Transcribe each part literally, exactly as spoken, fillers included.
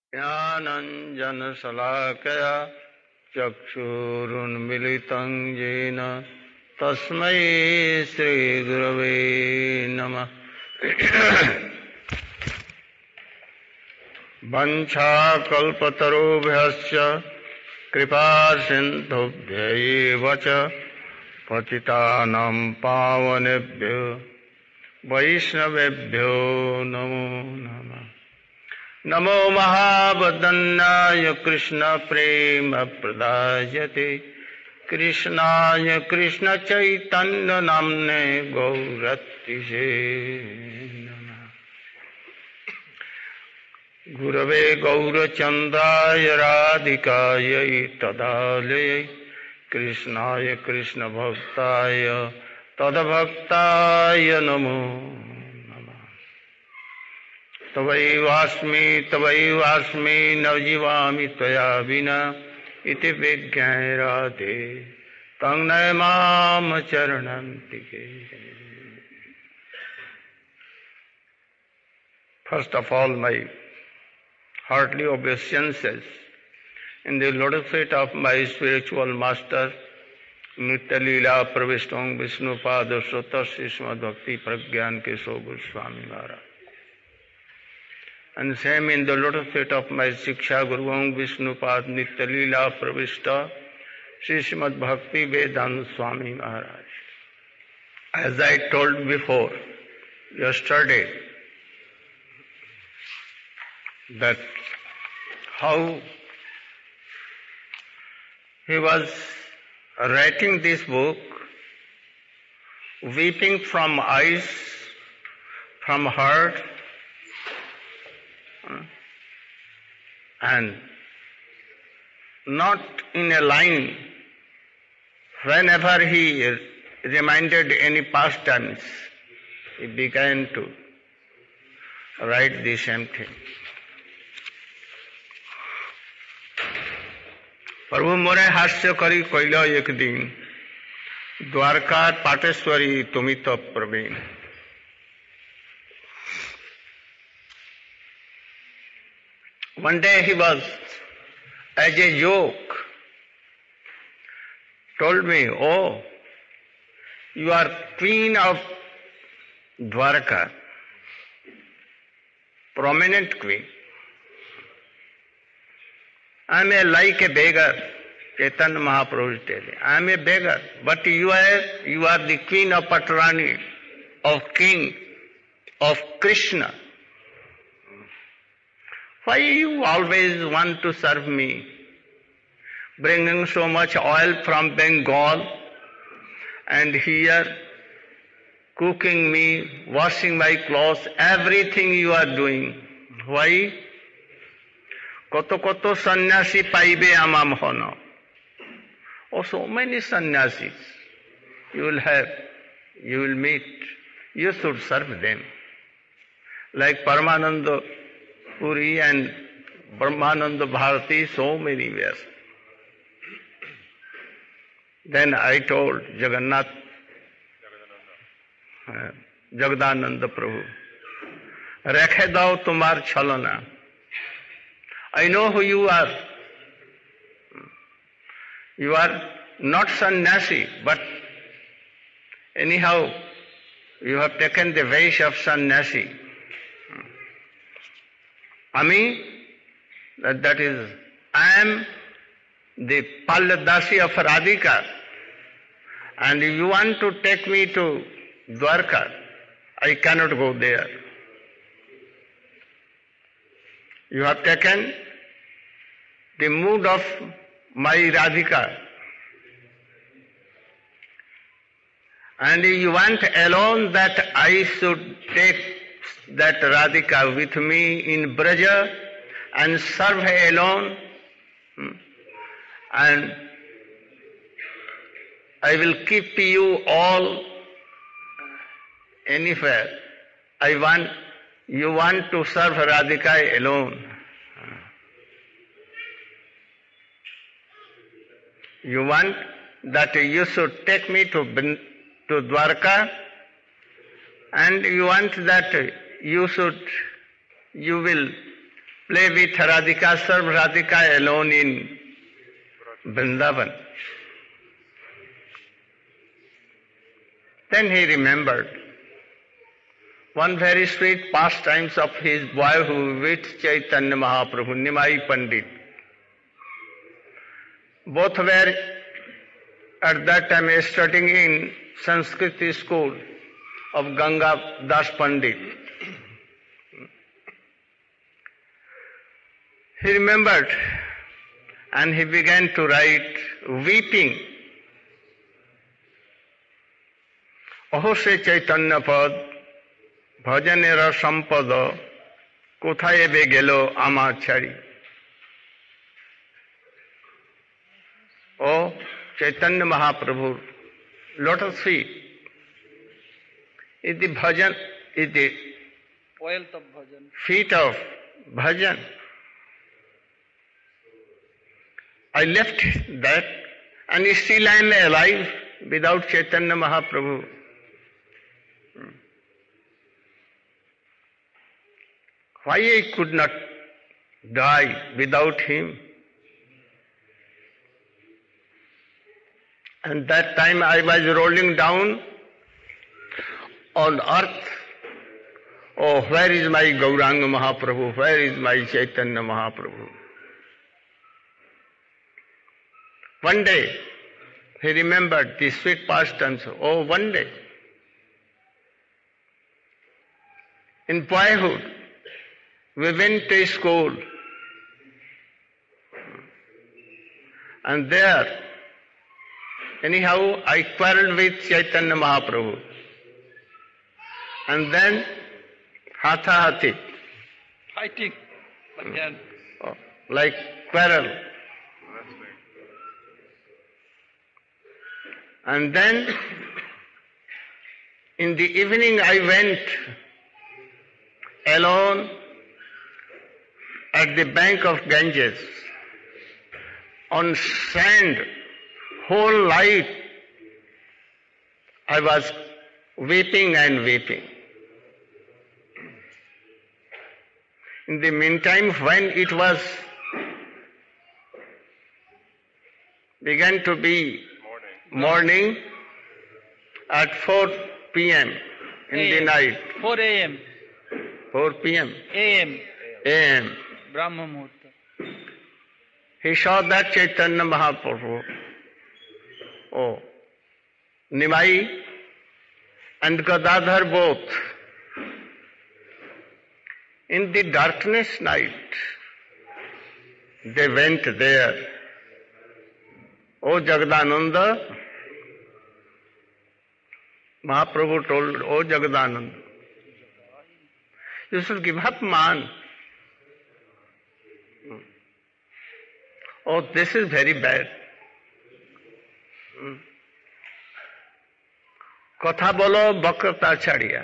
ज्ञानञ्जनशलाकया चक्षुरुन्मिलितं येन तस्मै श्रीगुरवे नमः। वञ्चाकल्पतरुभ्यश्च कृपासिन्धुभ्यैव च पतितानां पावनेभ्यो वैष्णवेभ्यो नमो नमः। नमो महावदन्नाय कृष्ण प्रेम प्रदायते कृष्णाय कृष्ण चैतन्य नाम्ने गौरतिसे नमः। गुरवे गौरचन्द्राय राधिकायै तदालयै कृष्णाय कृष्ण भक्ताय तद्भक्ताय नमो नमः। तवैवास्मि तवैवास्मि न जीवामि त्वया विना इति विज्ञाय राधे तं नय माम चरणन्तिके। First of all, my heartily obeisances in the lotus feet of my spiritual master, Nitya Leela Pravishtam Vishnupada Sutta Srimad Bhakti Pragyan Keshav Goswami Maharaj. And same in the lotus feet of my Shiksha Guru Vishnupad Nitya Leela Pravishta Srimad Bhakti Vedanta Swami Maharaj. As I told before, yesterday, that how he was writing this book, weeping from eyes, from heart, and not in a line. Whenever he reminded any past times, he began to write the same thing. प्रभु मोरे हास्य करी कैल एक दिन द्वारका पाटेश्वरी तुमी तो Praveen. One day he was, as a joke, told me, "Oh, you are queen of Dwarka, prominent queen. I am a, like a beggar." Chaitanya Mahaprabhu is telling, "I am a beggar, but you are, you are the queen of Patrani, of king, of Krishna. Why you always want to serve me, bringing so much oil from Bengal, and here cooking me, washing my clothes, everything you are doing. Why? Koto koto sannyasi paibe amam hono." Oh, so many sannyasis you will have, you will meet. You should serve them. Like Paramananda Puri and Brahmananda Bharati, so many ways. Then I told Jagannath, uh, Jagadananda Prabhu, "Rekhe dao tumar chalana. I know who you are. You are not sannyasi, but anyhow, you have taken the vesh of sannyasi. Ami, that, that is, I am the Palladasi of Radhika, and if you want to take me to Dwarka, I cannot go there. You have taken the mood of my Radhika, and you want alone that I should take that Radhika with me in Braja and serve her alone, and I will keep you all anywhere. I want, you want to serve Radhika alone. You want that you should take me to, to Dwarka, and you want that you should, you will play with Radhika, serve Radhika alone in Vrindavan. Then he remembered one very sweet pastimes of his boyhood with Chaitanya Mahaprabhu, Nimai Pandit. Both were at that time studying in Sanskrit school of Ganga Das Pandit. He remembered and he began to write, weeping, Oho se Chaitanya Pad, Bhajanera Sampada, Kothaye ebe gelo ama chari. Oh, Chaitanya Mahaprabhu, lotus feet is the bhajan, is the wealth of bhajan. Feet of bhajan. I left that and still I am alive without Chaitanya Mahaprabhu. Why I could not die without him? And that time I was rolling down on earth. Oh, where is my Gauranga Mahaprabhu? Where is my Chaitanya Mahaprabhu? One day, he remembered the sweet pastimes. Oh, one day, in boyhood, we went to school, and there, anyhow, I quarreled with Chaitanya Mahaprabhu. And then, hatha hati. Fighting. Again. Oh, like quarrel. And then, in the evening, I went alone at the bank of Ganges on sand. Whole night I was weeping and weeping. In the meantime, when it was began to be morning, morning at four p m in the night. four a m four p m A M A M Brahma Muhurta. He saw that Chaitanya Mahaprabhu, oh, Nimai and Gadadhar both, in the darkness night, they went there. Oh Jagadananda, Mahaprabhu told, oh Jagadananda, you should give up man. Oh, this is very bad. Katha bolo bakrata chadiya.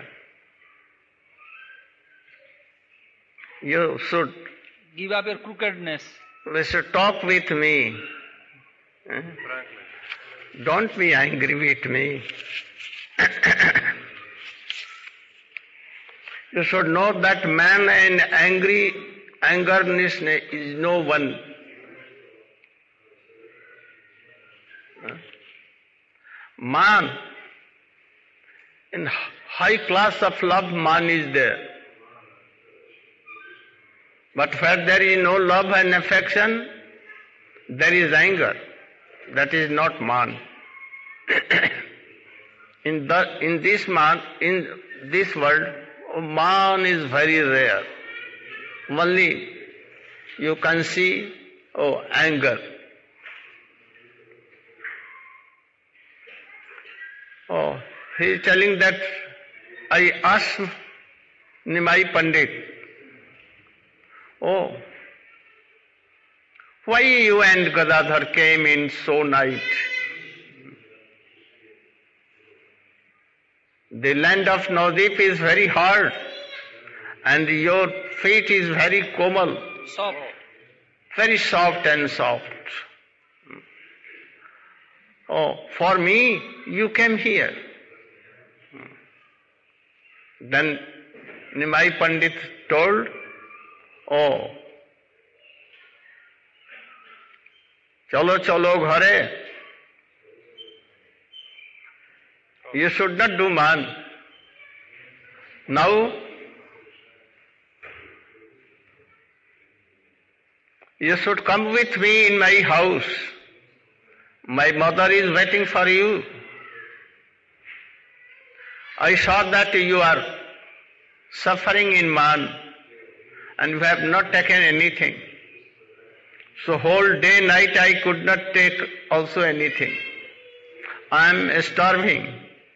You should give up your crookedness. You should talk with me. Eh? Don't be angry with me. You should know that man and angry angerness is no one. Man, in high class of love, man is there. But where there is no love and affection, there is anger. That is not man. in the in this man, in this world, man is very rare. Only you can see, oh, anger. Oh, he is telling that I asked Nimai Pandit, oh, why you and Gadadhar came in so night? The land of Navadip is very hard and your feet is very komal. Soft. Very soft and soft. Oh, for me, you came here. Then Nimai Pandit told, oh, Cholo cholo ghare. You should not do man. Now, you should come with me in my house. My mother is waiting for you. I saw that you are suffering in man and you have not taken anything. So whole day, night I could not take also anything. I am starving.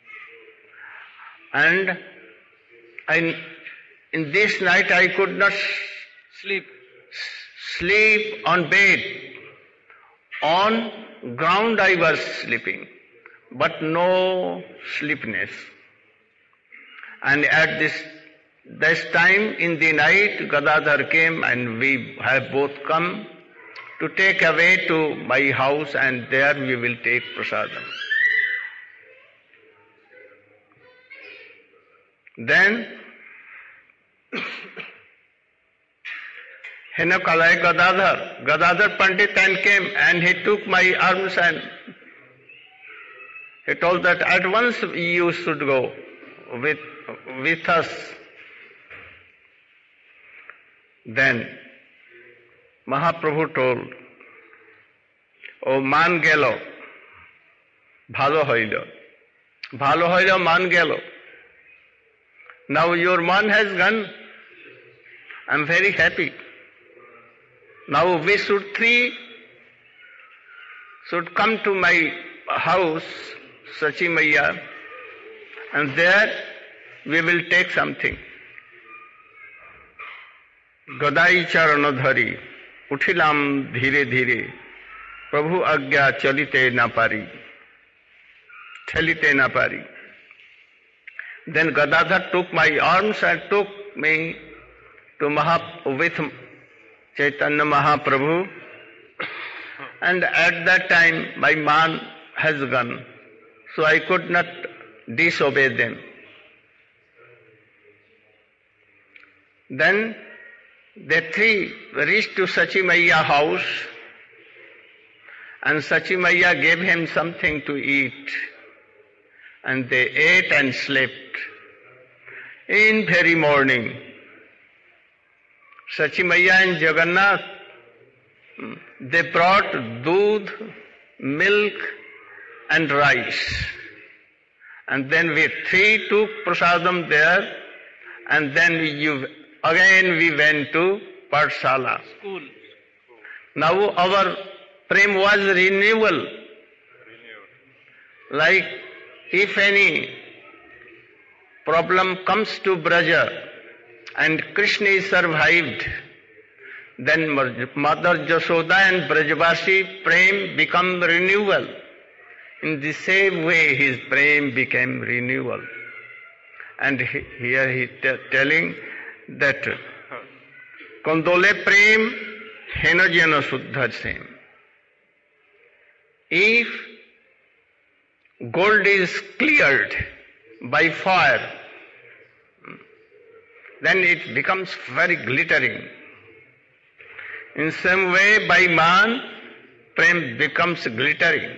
And I, in this night I could not Sleep. sleep on bed. On ground I was sleeping, but no sleepiness. And at this this time in the night, Gadadhar came and we have both come to take away to my house, and there we will take prasadam. Then Hinakalai Gadadhar, Gadadhar Pandit and came and he took my arms and he told that at once you should go with, with us. Then Mahaprabhu told, O man gelo, bhalo hoilo, bhalo hoilo man gelo. Now your man has gone. I am very happy. Now we should three should come to my house, Sachi Maiya, and there we will take something. Gadai charanadhari, uthilam dhire dhire, Prabhu agya chalite na pari, chalite na pari. Then Gadadhar took my arms and took me to Maha with Chaitanya Mahaprabhu, and at that time my man has gone, so I could not disobey them. Then they three reached to Sachi Maiya house, and Sachi Maiya gave him something to eat, and they ate and slept. In very morning, Sachi Maiya and Jagannath, they brought doodh, milk and rice. And then we three took prasadam there, and then we, again we went to Pathshala. School. Now our prem was renewal. Like if any problem comes to Braja and Krishna is survived, then Mother Jashoda and Brajavasi prem become renewal. In the same way his prem became renewal. And he, here he t- telling that Kondole prem henajana suddha sem. If gold is cleared by fire, then it becomes very glittering. In same way, by man, prem becomes glittering.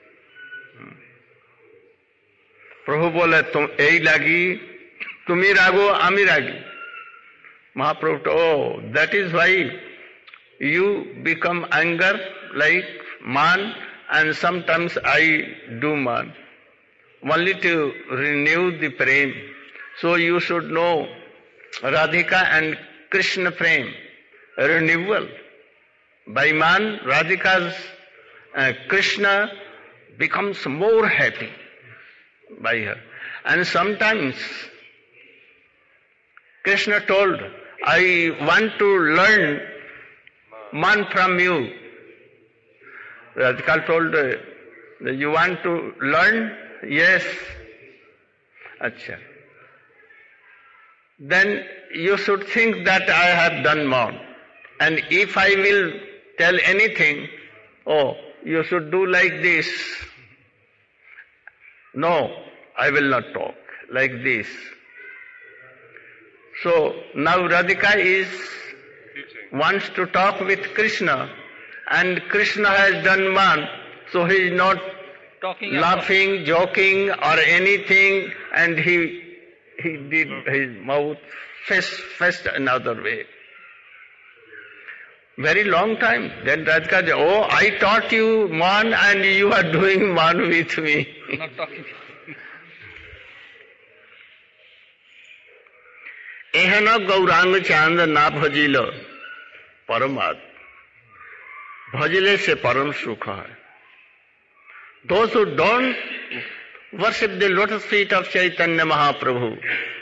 Prabhu bole, tum ei lagi, tumi rago, ami ragi. Mahaprabhu, oh, that is why you become anger like man, and sometimes I do man. Only to renew the prem. So you should know Radhika and Krishna prem, renewal. By man, Radhika's uh, Krishna becomes more happy by her. And sometimes Krishna told, I want to learn man from you. Radhika told, uh, you want to learn? Yes. Achha. Then you should think that I have done more. And if I will tell anything, oh, you should do like this. No, I will not talk like this. So now Radhika is wants to talk with Krishna, and Krishna has done one, so he is not Talking laughing, joking or anything, and he he did his mouth face faced another way. Very long time. Then Radhika said, oh, I taught you one and you are doing one with me. Not talking. एहन गौरांग चांद ना भजिल परमात्मा भजिले से परम सुख है. Those who don't worship the lotus feet of Chaitanya Mahaprabhu,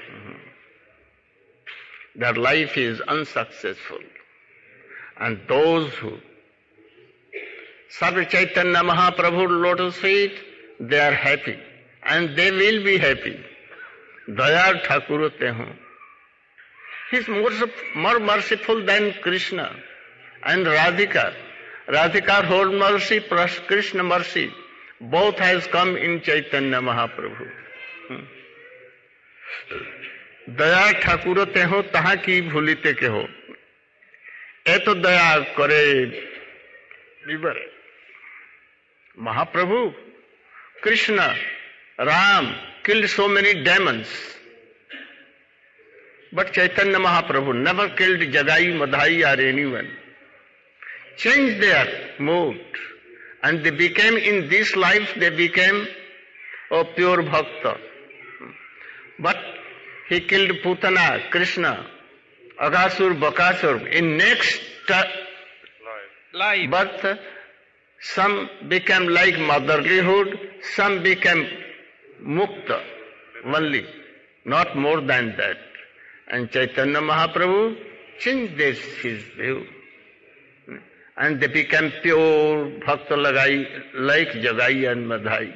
their life is unsuccessful. And those who serve Chaitanya Mahaprabhu lotus feet, they are happy. And they will be happy. Daya Thakur te ho. He is more, more merciful than Krishna and Radhika. Radhika whole mercy plus Krishna mercy. Both has come in Chaitanya Mahaprabhu. Hmm. दया ठाकुर ते हो तहा की भूलिते के हो. ए तो दया करे विवर Mahaprabhu, Krishna, Ram killed so many demons. But Chaitanya Mahaprabhu never killed Jagai, Madhai or anyone. Changed their mood. And they became, in this life, they became a pure bhakta. But he killed Putana, Krishna, Aghasur, Bakasur. In next Life. birth, some became like motherlyhood, some became mukta, only, not more than that. And Chaitanya Mahaprabhu changed this, his view. And they became pure bhakta lagai, like Jagai and Madhai.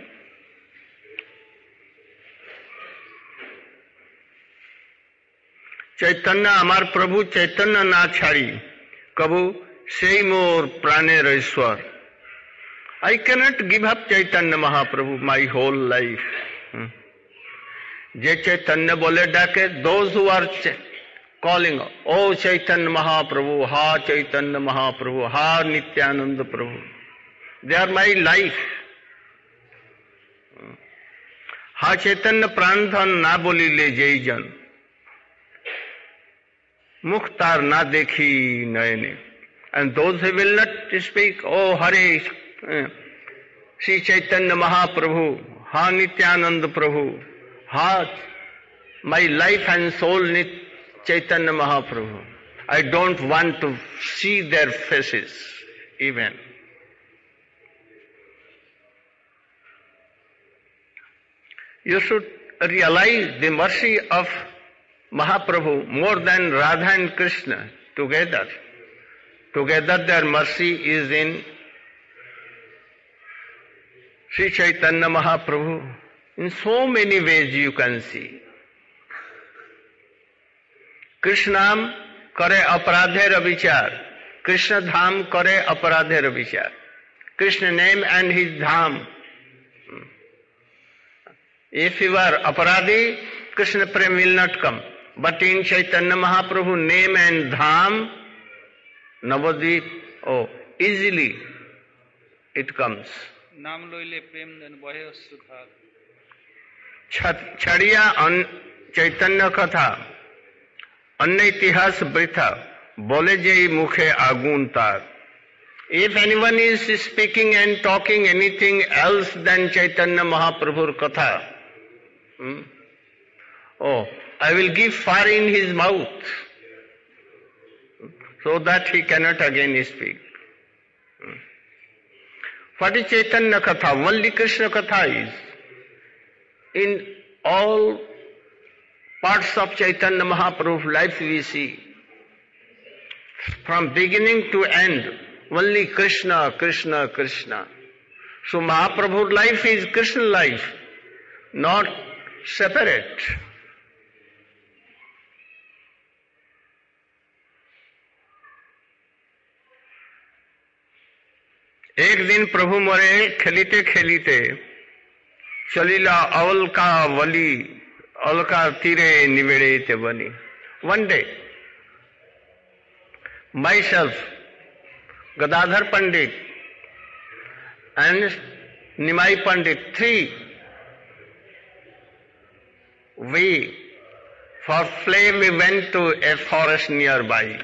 Chaitanya, Amar Prabhu, Chaitanya na chhadi, kabu sei mor praner Ishwar. I cannot give up Chaitanya Mahaprabhu my whole life. Hmm. Je Chaitanya bole dake, those who are ch- calling, oh Chaitanya Mahaprabhu, ha Chaitanya Mahaprabhu, ha Nityananda Prabhu. They are my life. Ha Chaitanya Pranthan na boli le jaijan. Mukhtar na dekhi nayane. And those who will not speak, oh Hare Sri Chaitanya Mahaprabhu, ha Nityananda Prabhu, ha my life and soul Nit Chaitanya Mahaprabhu. I don't want to see their faces even. You should realize the mercy of Mahaprabhu more than Radha and Krishna together. Together their mercy is in Sri Chaitanya Mahaprabhu. In so many ways you can see. Krishnam kare aparadher vichar. Krishna dham kare aparadher vichar. Krishna name and his dham. If you are aparadhi, Krishna prem will not come. But in Chaitanya Mahaprabhu name and dham, Navadvip, oh, easily it comes. नाम लोइले प्रेम धन बहे सुखा. छड़िया चैतन्य कथा अन्य इतिहास वृथा बोले जय मुखे आगुन तार. If anyone is speaking and talking anything else than Chaitanya Mahaprabhu's katha, hmm, oh, I will give fire in his mouth so that he cannot again speak. Hmm. What is Chaitanya Katha? Only Krishna Katha is. In all parts of Chaitanya Mahaprabhu's life we see, from beginning to end, only Krishna, Krishna, Krishna. So Mahaprabhu's life is Krishna life, not separate. एक दिन प्रभु मोरे खेलिते खेलिते चलिला अवलका वली अलका तीरे निवेड़े ते बनी. One day, myself Gadadhar Pandit and Nimai Pandit, three, we, for play, we went to a forest nearby.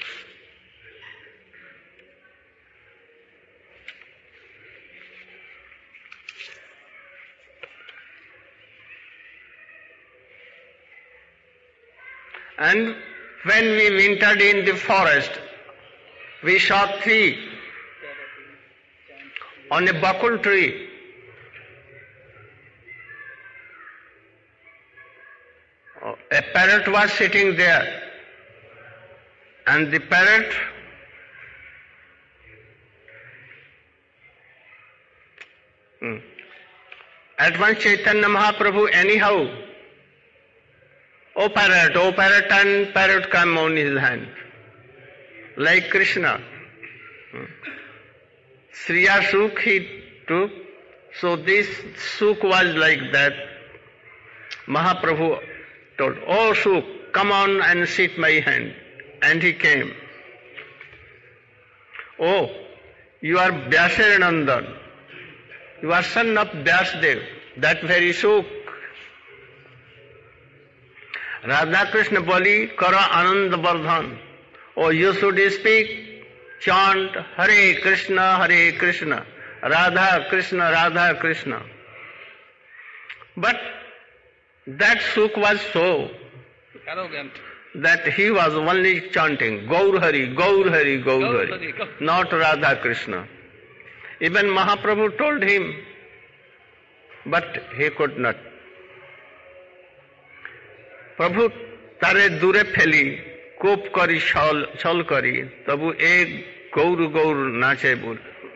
And when we wintered in the forest, we saw three on a bakul tree. A parrot was sitting there, and the parrot hmm, at once Chaitanya Mahaprabhu anyhow, oh parrot, oh parrot, and parrot came on his hand, like Krishna. Hmm. Sriya Suk he took, so this Suk was like that. Mahaprabhu told, oh Suk, come on and sit my hand. And he came. Oh, you are Vyasaranandan. You are son of Vyasadev, that very Suk. Radha Krishna Bali Kara Anand Vardhan. Oh, you should speak, chant Hare Krishna, Hare Krishna, Radha Krishna, Radha Krishna. But that Suk was so arrogant that he was only chanting Gaur Hari, Gaur Hari, Gaur Hari, not Radha Krishna. Even Mahaprabhu told him, but he could not. प्रभु तारे दूरे फैली कोप करी छल छल करी तबु एक गौर गौर नाचे बोल.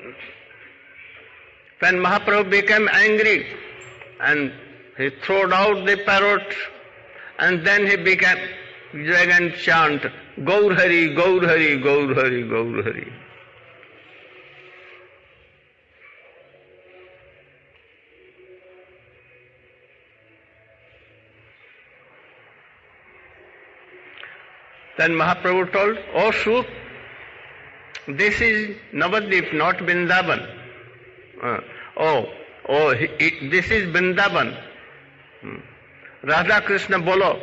When Mahaprabhu became angry and he threw out the parrot, and then he began began chant Gaur Hari, Gaur Hari, Gaur Hari, Gaur Hari. Then Mahaprabhu told, oh Suk, this is Navadvip, not Vrindavan. Uh, oh, oh, he, he, this is Vrindavan. Hmm. Radha Krishna Bolo.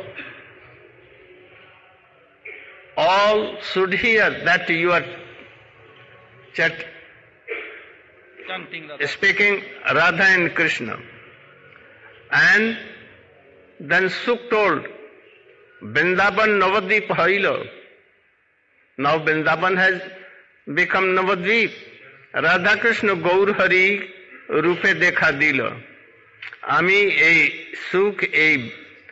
All should hear that you are chat, chanting Radha. speaking Radha and Krishna. And then Suk told, Vrindavan Navadvip Hailo. Now Vrindavan has become Navadvip. Radha Krishna Gaur Hari Rupe Dekha Dilo. Ami ei Suk ei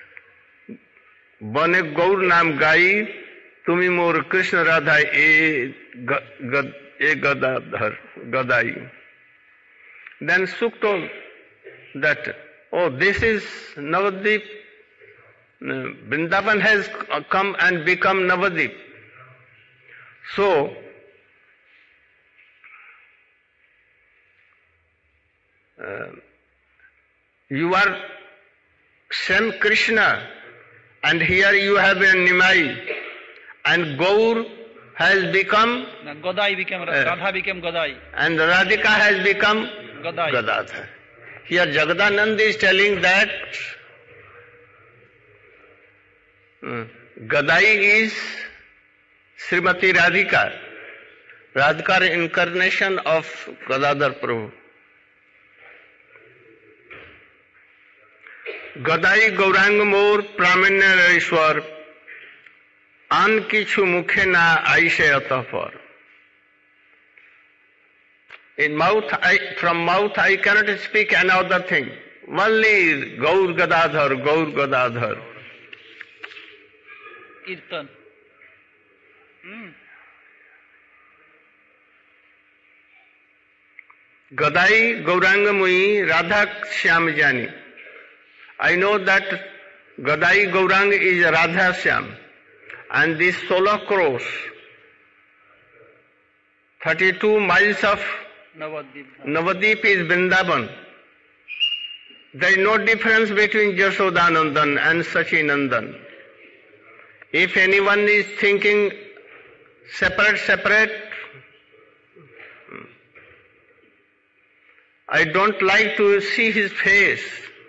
Bane Gaur Nam Gai Tumi Mor Krishna Radha e Gadadhar Gadai. Then Suk told that, oh, this is Navadvip. Vrindavan has come and become Navadvip. So, uh, you are same Krishna, and here you have a Nimai, and Gaur has become Now, Godai became uh, Radha became Godai. and Radhika has become Godai. Gadadhar. Here Jagadanand is telling that uh, Gadai is Srimati Radhika, Radhika incarnation of Gadadhar Prabhu. Gadai Gaurang Mor Pramanya Ishwar An Kichu Mukhe Na Aishe Atafar. In mouth, I, from mouth I cannot speak another thing. Only Gaur Gadadhar, Gaur Gadadhar. Kirtan. Hmm. Gadai Gauranga Mui Radha Shyam Jani. I know that Gadai Gaurang is Radha Shyam, and these solar crores, thirty-two miles of Navadvip. Navadvip is Vrindavan. There is no difference between Jashodanandan and Sachinandan. If anyone is thinking separate, separate, I don't like to see his face.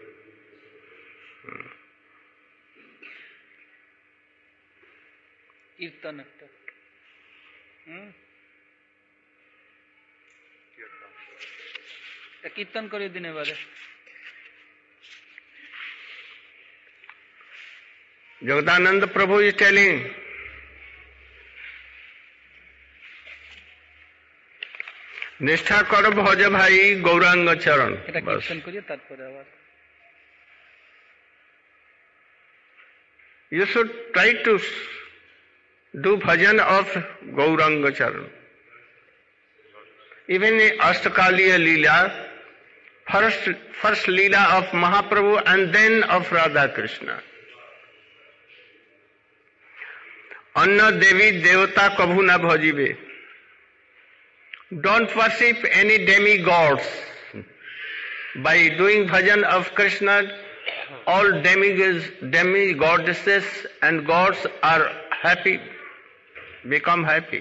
কীর্তন একটা হুম কীর্তন করে দিন এবারে Jagadananda Prabhu is telling, निष्ठा कर भज भाई गौरांग चरण. এটা কীর্তন করিয়ে তারপরে আবার You should try to do bhajan of Gauranga Charan. Even in Astakaliya Leela, first, first Leela of Mahaprabhu and then of Radha Krishna. Anna Devi Devata Kabhu na bhajibe. Don't worship any demigods. By doing bhajan of Krishna, all demigods, demigoddesses and gods are happy, become happy.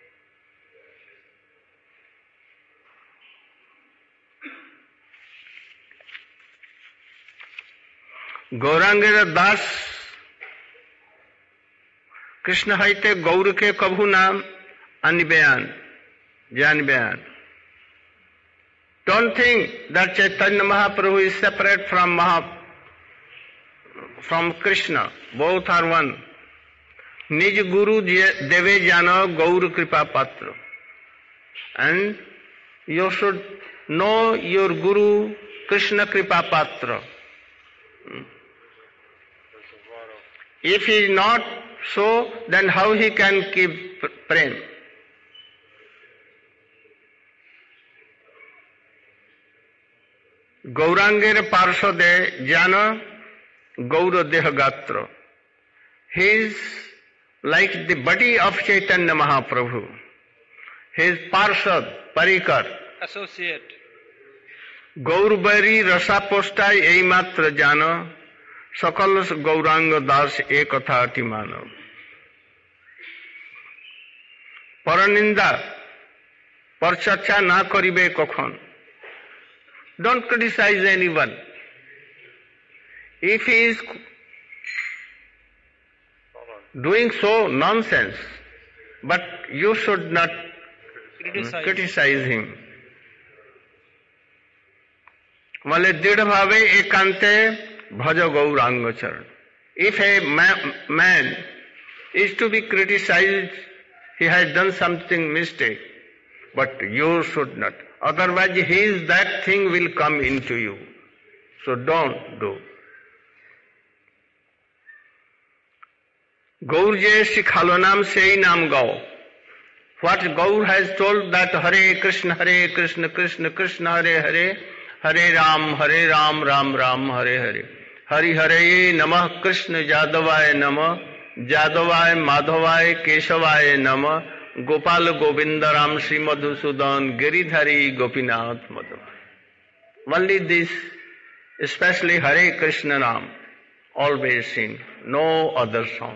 गौरांगेर दास कृष्ण हईते गौर के कभू नाम अनबयान जानबयान. Don't think that Chaitanya Mahaprabhu is separate from Maha, from Krishna. Both are one. निज गुरु देवे जानो गौर कृपा पात्र. And you should know your Guru Krishna Kripa Patra. If he is not so, then how he can keep prem? गौरांगेर पार्षदे जान गौर देह गात्र. He is like the body of Chaitanya Mahaprabhu. His parshad, parikar, associate. गौरबरी रसा पोष्टाय यही मात्र जान सकल गौरांग दास एक कथा अति मानव. परनिंदा पर चर्चा ना करिबे कखन. Don't criticize anyone. If he is doing so nonsense, but you should not criticize, criticize him. वाले दृढ़ भावे एकांते भज गौरांग चरण. If a man is to be criticized, he has done something mistake, but you should not. Otherwise, his that thing will come into you. So don't do. Gaur je sikhalo naam sei naam gao. What Gaur has told that Hare Krishna, Hare Krishna, Krishna Krishna, Hare Hare, Hare Ram, Hare Ram, Ram Ram, Hare Hare. Hari Hare Namah, Krishna Jadavaya Namah, Jadavaya Madhavaya Keshavaya Namah, Gopal Govinda Ram Sri Madhusudan, Giridhari Gopinath Madhav. Only this, especially Hare Krishna Ram, always sing, no other song.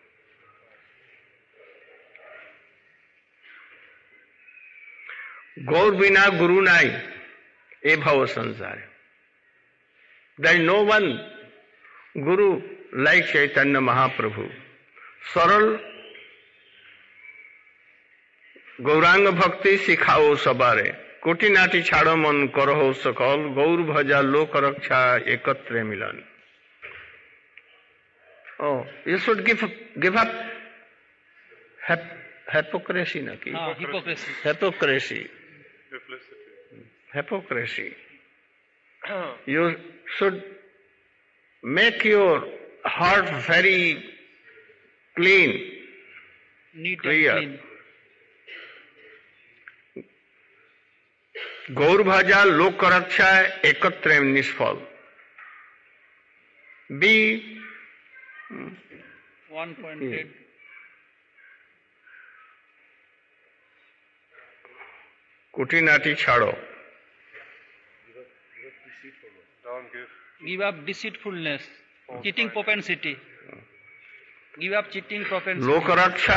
गौर बिना गुरु नाई ए भव संसार. There is no one Guru like Chaitanya Mahaprabhu. सरल गौरांग भक्ति सिखाओ सबारे. कोटि नाटी छाड़ो मन करो सकल. गौर भजा लोक रक्षा एकत्र मिलन. Oh, you should give give up hypocrisy na ki. हाँ, hypocrisy. Hypocrisy. Hypocrisy. You should make your heart very clean, Neat clear. and clean. गौर भाजा लोक रक्षा एकत्र निष्फल. Be one point eight. कुटी नाटी छाड़ो. Give up deceitfulness, cheating propensity. Give up cheating propensity. लोक रक्षा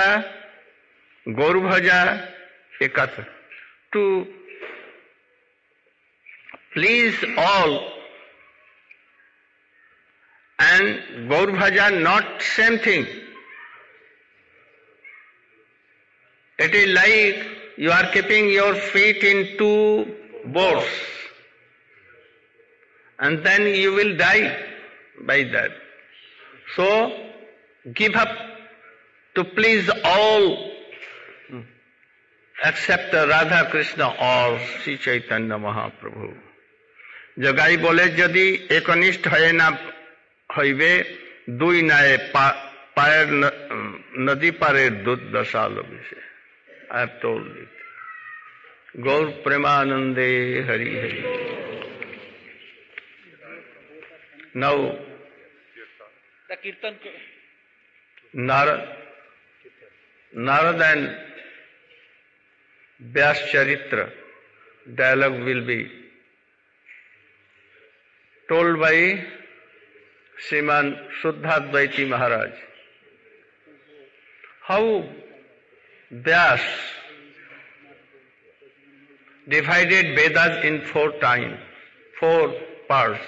गौर भजा एकत्र. To please all. And Gaur Bhaja not same thing. It is like you are keeping your feet in two boats and then you will die by that. So give up to please all except Radha Krishna or Sri Chaitanya Mahaprabhu. Jogai bole jodi ekoniष्ठ hoye na hoibe dui nae paer nadi pare dud dasalo bise. I have told it. Gaur Premanande Hari Hari. Now, the Kirtan. Narad, Narad and Vyas Charitra dialogue will be told by Sriman Shuddhadvaiti Maharaj. How Vyas divided Vedas in four times, four parts.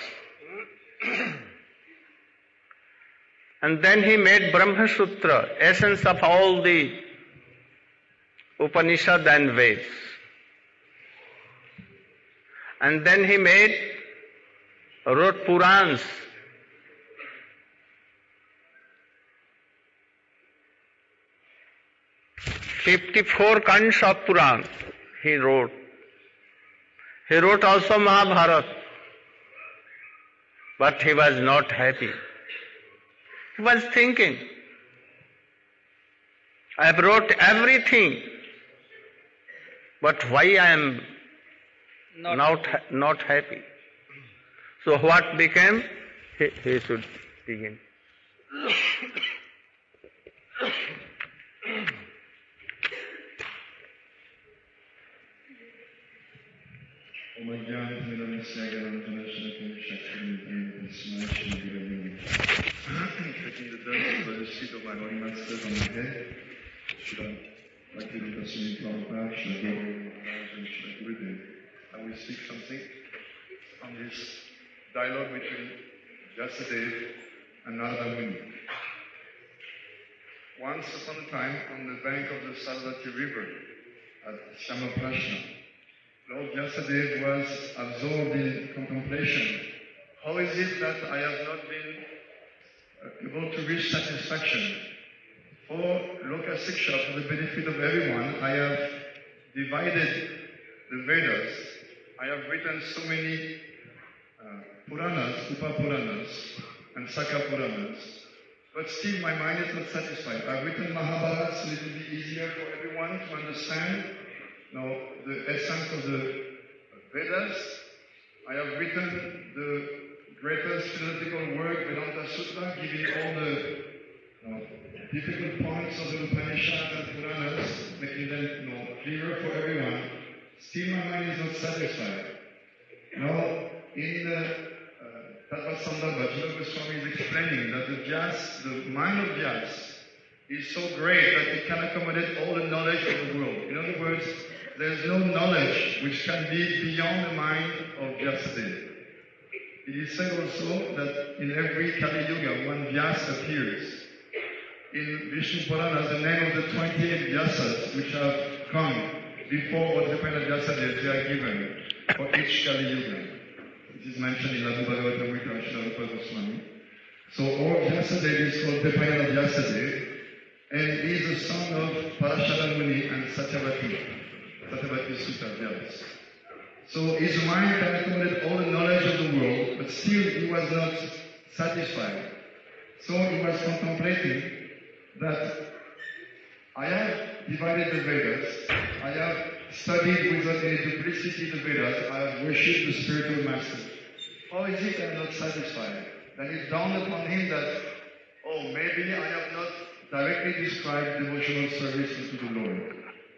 And then he made Brahma Sutra, essence of all the Upanishad and Veds. And then he made, wrote Purans. fifty-four kinds of Puran he wrote. He wrote also Mahabharata, but he was not happy. He was thinking, I have wrote everything, but why I am Not, not, not happy? So what became? He, he should begin. Taking the dust by the seat of my Holy Masters on my head, Shri Bhakti Dasani Prabhupada, Shri Guru Maharaj and Shri Gurudev, I will speak something on this dialogue between Vyasadeva and Narada Muni. Once upon a time, on the bank of the Saraswati River at Shamaprashna, Lord Vyasadeva was absorbed in contemplation. How is it that I have not been able to reach satisfaction? For Loka Siksha, for the benefit of everyone, I have divided the Vedas. I have written so many uh, Puranas, Upa Puranas, and Sakha Puranas, but still my mind is not satisfied. I've written Mahabharata so it will be easier for everyone to understand now the essence of the Vedas. I have written the greatest philosophical work, Vedanta Sutra, giving all the you know, difficult points of the Upanishads and Puranas, making them you know, clearer for everyone. Still my mind is not satisfied. Now, in the uh, Tattva Sandarbha, Jiva Goswami is explaining that the Vyas, the mind of Vyas, is so great that it can accommodate all the knowledge of the world. In other words, there is no knowledge which can be beyond the mind of Vyasadeva. It is said also that in every Kali Yuga, one Vyasa appears. In Vishnu Purana, the name of the twenty-eight Vyasas which have come before what happened at Vyasadeva, they are given for each Kali Yuga. This is mentioned in Ladu Bhagavatamrita, Srila Rupa Goswami. So all Vyasadeva is called Depayana Vyasadeva, and he is the son of Parashara Muni and Satyavati, Satyavati Sutta Vyas. So his mind can accommodate all the knowledge of the world, but still he was not satisfied. So he was contemplating that I have divided the Vedas, I have studied without any duplicity the Vedas, I have worshipped the spiritual master. How is it I am not satisfied? Then it dawned upon him that, oh, maybe I have not directly described devotional service unto the Lord.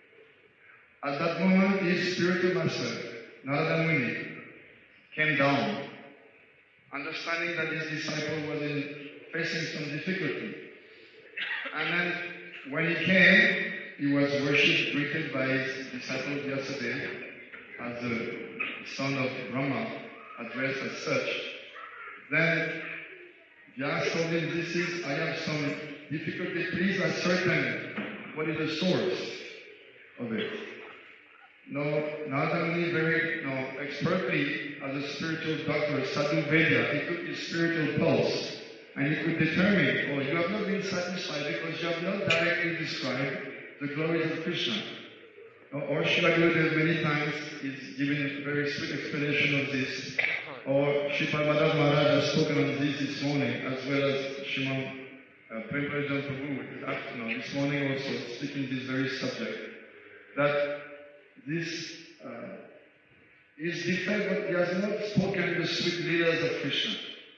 At that moment, his spiritual master, Narada Muni, came down, understanding that his disciple was in, facing some difficulty. And then when he came, he was worshipped, greeted by his disciple Vyasadeva as the the son of Brahma, addressed as such. Then Vyasa told him, this is, I have some difficulty, please ascertain what is the source of it. No, Narada Muni very no, expertly, as a spiritual doctor, Sadhu Vedya, he took his spiritual pulse and he could determine, oh, you have not been satisfied because you have not directly described the glories of Krishna. Or Srila Gurudev many times is giving a very sweet explanation of this. Or Sripad Madhav Maharaj has spoken on this this morning, as well as Sriman uh, Prabhupada Prabhu afternoon, this morning also, speaking this very subject. That this uh, is the fact that he has not spoken the sweet leelas of Krishna.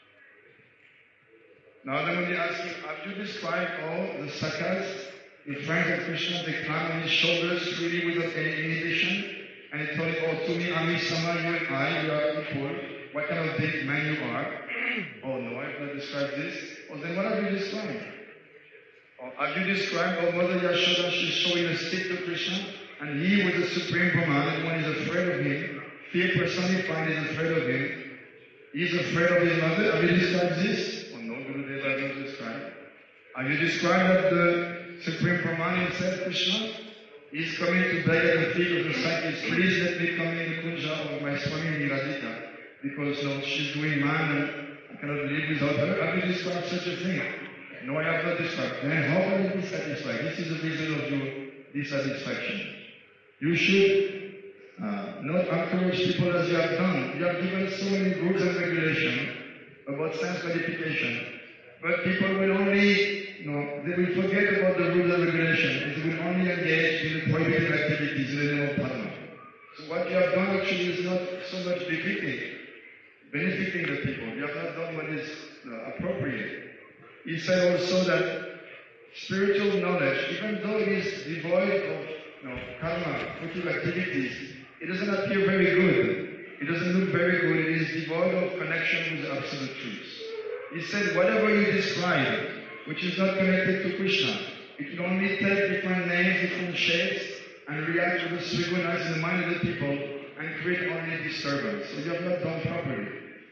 Now then when you ask him, have you described all the sakhas in front of Krishna, they climb on his shoulders freely without any inhibition? And he told him, oh, to me, Ami Sama, you and I, we are equal. What kind of big man you are? Oh no, I have not described this. Oh, then what have you described? Or have you described, oh, Mother Yashoda, she's showing a stick to Krishna, and he was the supreme Brahman, and one is afraid of him. Fear personified is afraid of him. He's afraid of his mother. Have you described this? Oh no, Gurudev, I have not described. Have you described that the supreme Brahman himself, Krishna, is coming to beg at the feet of the Sakis, please let me come in the kunja of my Swami Niradhika, because no, she's doing man and I cannot live without her. Have you described such a thing? No, I have not described. Then how can you be satisfied? This is the reason of your dissatisfaction. You should uh, not encourage people as you have done. You have given so many rules and regulations about sense gratification, but people will only, no, they will forget about the rules and regulations, and they will only engage in the prohibited activities in the name of Dharma. So what you have done actually is not so much defeating, benefiting the people. You have not done what is uh, appropriate. He said also that spiritual knowledge, even though it is devoid of you know, karma, fruitive activities, it doesn't appear very good. It doesn't look very good. It is devoid of connection with absolute truth. He said, whatever you describe, which is not connected to Krishna, it will only take different names, different shapes, and react to the srigunas in the mind of the people, and create only disturbance. So you have not done properly.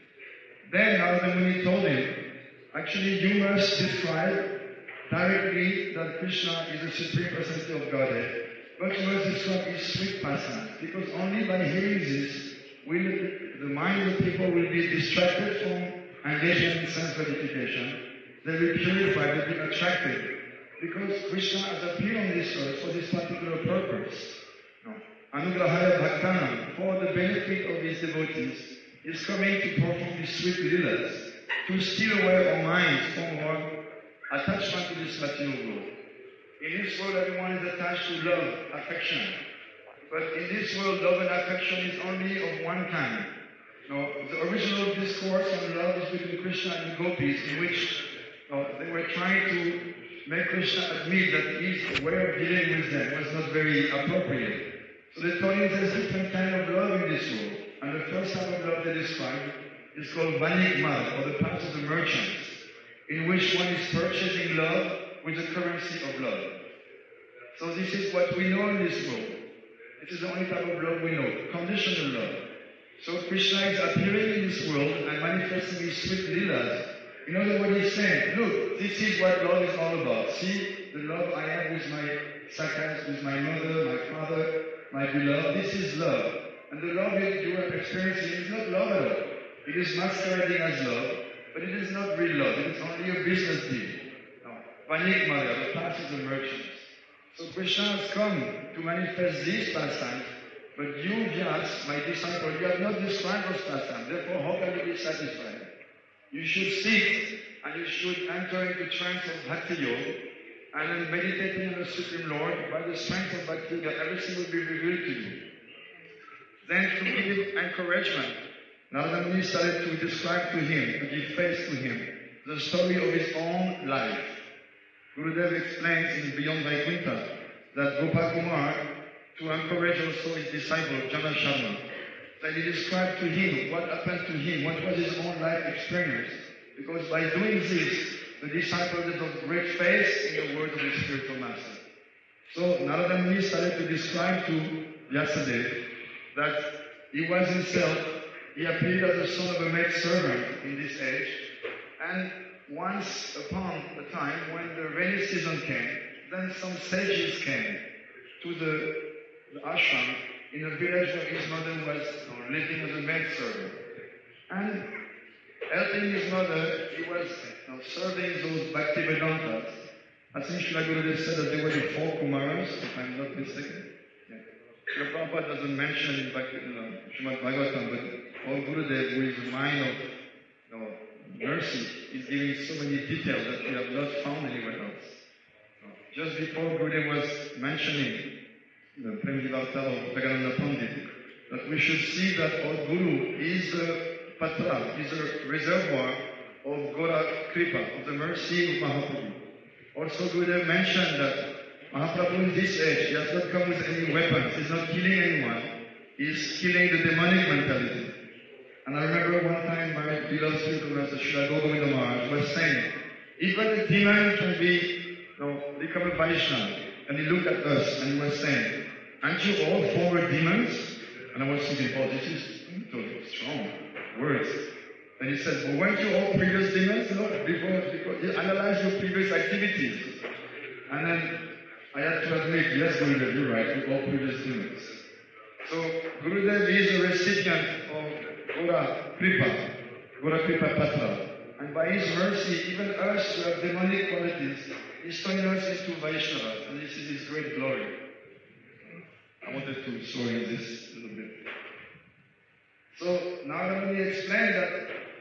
Then Narada Muni told him, actually you must describe directly that Krishna is the Supreme Personality of Godhead, but you must describe his sweet pastimes, because only by hearing this, will the mind of the people will be distracted from engaging in sense gratification. They will purify, they will be attracted, because Krishna has appeared on this earth for this particular purpose. No. Anugrahaya Bhaktanam, for the benefit of his devotees, is coming to perform these sweet leelas, to steal away our minds from our attachment to this material world. In this world, everyone is attached to love, affection. But in this world, love and affection is only of one kind. Now, the original discourse on love is between Krishna and the gopis, in which uh, they were trying to make Krishna admit that his way of dealing with them was not very appropriate. So they told him there's different kind of love in this world. And the first type of love they described is called Vanik Marg, or the path of the merchants, in which one is purchasing love with the currency of love. So this is what we know in this world. It is the only type of love we know, conditional love. So Krishna is appearing in this world and manifesting his sweet leelas. In other words, he's saying, look, this is what love is all about. See, the love I have with my sakhas, with my mother, my father, my beloved, this is love. And the love you are experiencing is not love at all. It is masquerading as love, but it is not real love. It is only a business deal. No. Vanik Marga, the path of the merchants. So Krishna has come to manifest these pastimes, but you, Vyas, my disciple, you have not described those pastimes. Therefore, how can you be satisfied? You should seek and you should enter into trance of Bhakti Yoga, and then meditating on the Supreme Lord, by the strength of Bhakti Yoga, everything will be revealed to you. Then to give encouragement, Narada Muni started to describe to him, to give face to him, the story of his own life. Gurudev explains in Beyond Vaikuntha that Gopakumar, to encourage also his disciple, Jana Sharma, that he described to him what happened to him, what was his own life experience. Because by doing this, the disciple is of great faith in the word of his spiritual master. So Narada Muni started to describe to Vyasadeva that he was himself, he appeared as the son of a maidservant in this age. And once upon a time, when the rainy season came, then some sages came to the, the ashram in a village where his mother was you know, living as a maidservant. And helping his mother, he was you know, serving those Bhaktivedantas. I think Srila Gurudev said that they were the four Kumaras, if I'm not mistaken. Yeah. Srila Prabhupada doesn't mention in Bhakti, you know, Srimad Bhagavatam, but all Gurudev, with the mind of you know, mercy, is giving so many details that we have not found anywhere else. Just before Gurudev was mentioning the Prem-Divarta of Bhagavananda Pandit, that we should see that our Guru is a patra, is a reservoir of Gora Kripa, of the mercy of Mahaprabhu. Also Gurudev mentioned that Mahaprabhu in this age, he has not come with any weapons, he's not killing anyone, he's killing the demonic mentality. And I remember one time my beloved student was the Srila Govinda Maharaj was saying, even a demon can be you know, become a Vaishnava. And he looked at us and he was saying, aren't you all former demons? And I was thinking, oh, this is totally strong words. And he said, well, weren't you all previous demons? You know, before, because you analyze your previous activities. And then I had to admit, yes, Gurudev, you're right, we're all previous demons. So Gurudev is a recipient of Gora Kripa, Gora Kripa Patra. And by his mercy, even us who have demonic qualities, he's turning us into Vaishnavas, and this is his great glory. I wanted to show you this a little bit. So Narada Muni explained that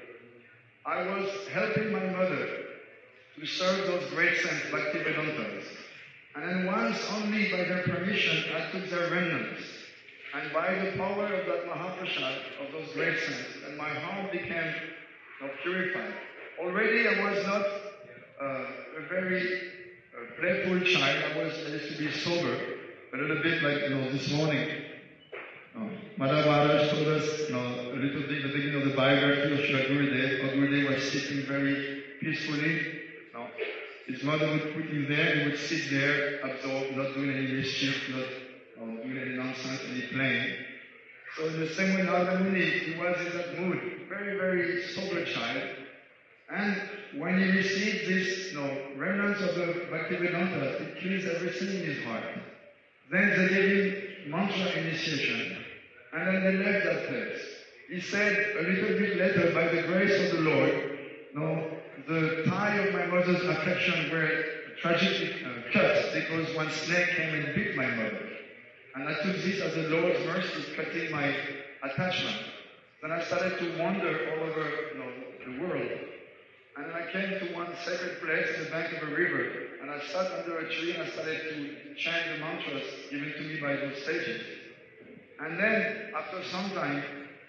I was helping my mother to serve those great saints, Bhaktivedantas. And then once only by their permission, I took their remnants. And by the power of that Mahaprasad, of those great saints, and my heart became you know, purified. Already I was not uh, a very uh, playful child. I was I used to be sober, a little bit like you know this morning. No. Madhava Maharaj told us you know, a little bit at the beginning of the biography of Srila Gurudev. How Gurudev was sitting very peacefully. No. His mother would put him there. He would sit there, absorbed, not doing any mischief, not no, doing any nonsense, any playing. So in the same way, Narada Muni, he was in that mood, very, very sober child. And when he received this you know, remnants of the Bhaktivedanta, it cleansed everything in his heart. Then they gave him mantra initiation, and then they left that place. He said a little bit later, by the grace of the Lord, you know, the tie of my mother's affection were tragically uh, cut because one snake came and bit my mother. And I took this as the Lord's mercy, cutting my attachment. Then I started to wander all over you know, the world. And then I came to one sacred place in the bank of a river, and I sat under a tree and I started to chant the mantras given to me by those sages. And then, after some time,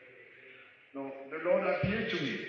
no, the Lord appeared to me.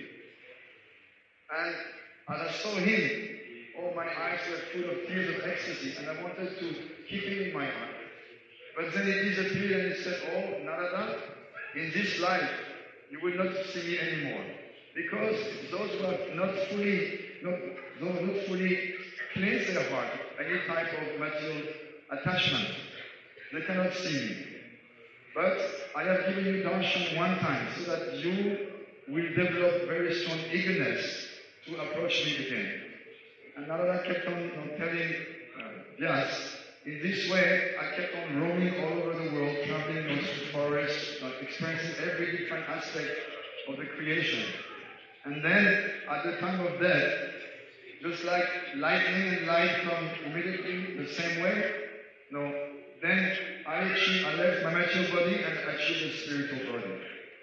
And as I saw him, oh, my eyes were full of tears of ecstasy, and I wanted to keep him in my heart. But then he disappeared and he said, oh, Narada, in this life, you will not see me anymore. Because those who have not fully, not, those who not fully cleansed their heart, any type of material attachment, they cannot see me. But I have given you darshan one time so that you will develop very strong eagerness to approach me again. And Narada kept on you know, telling uh, Vyas, in this way, I kept on roaming all over the world, traveling in those forests, uh, experiencing every different aspect of the creation. And then, at the time of death, just like lightning and light come immediately the same way, no, then I achieved, I left my material body and achieved the spiritual body.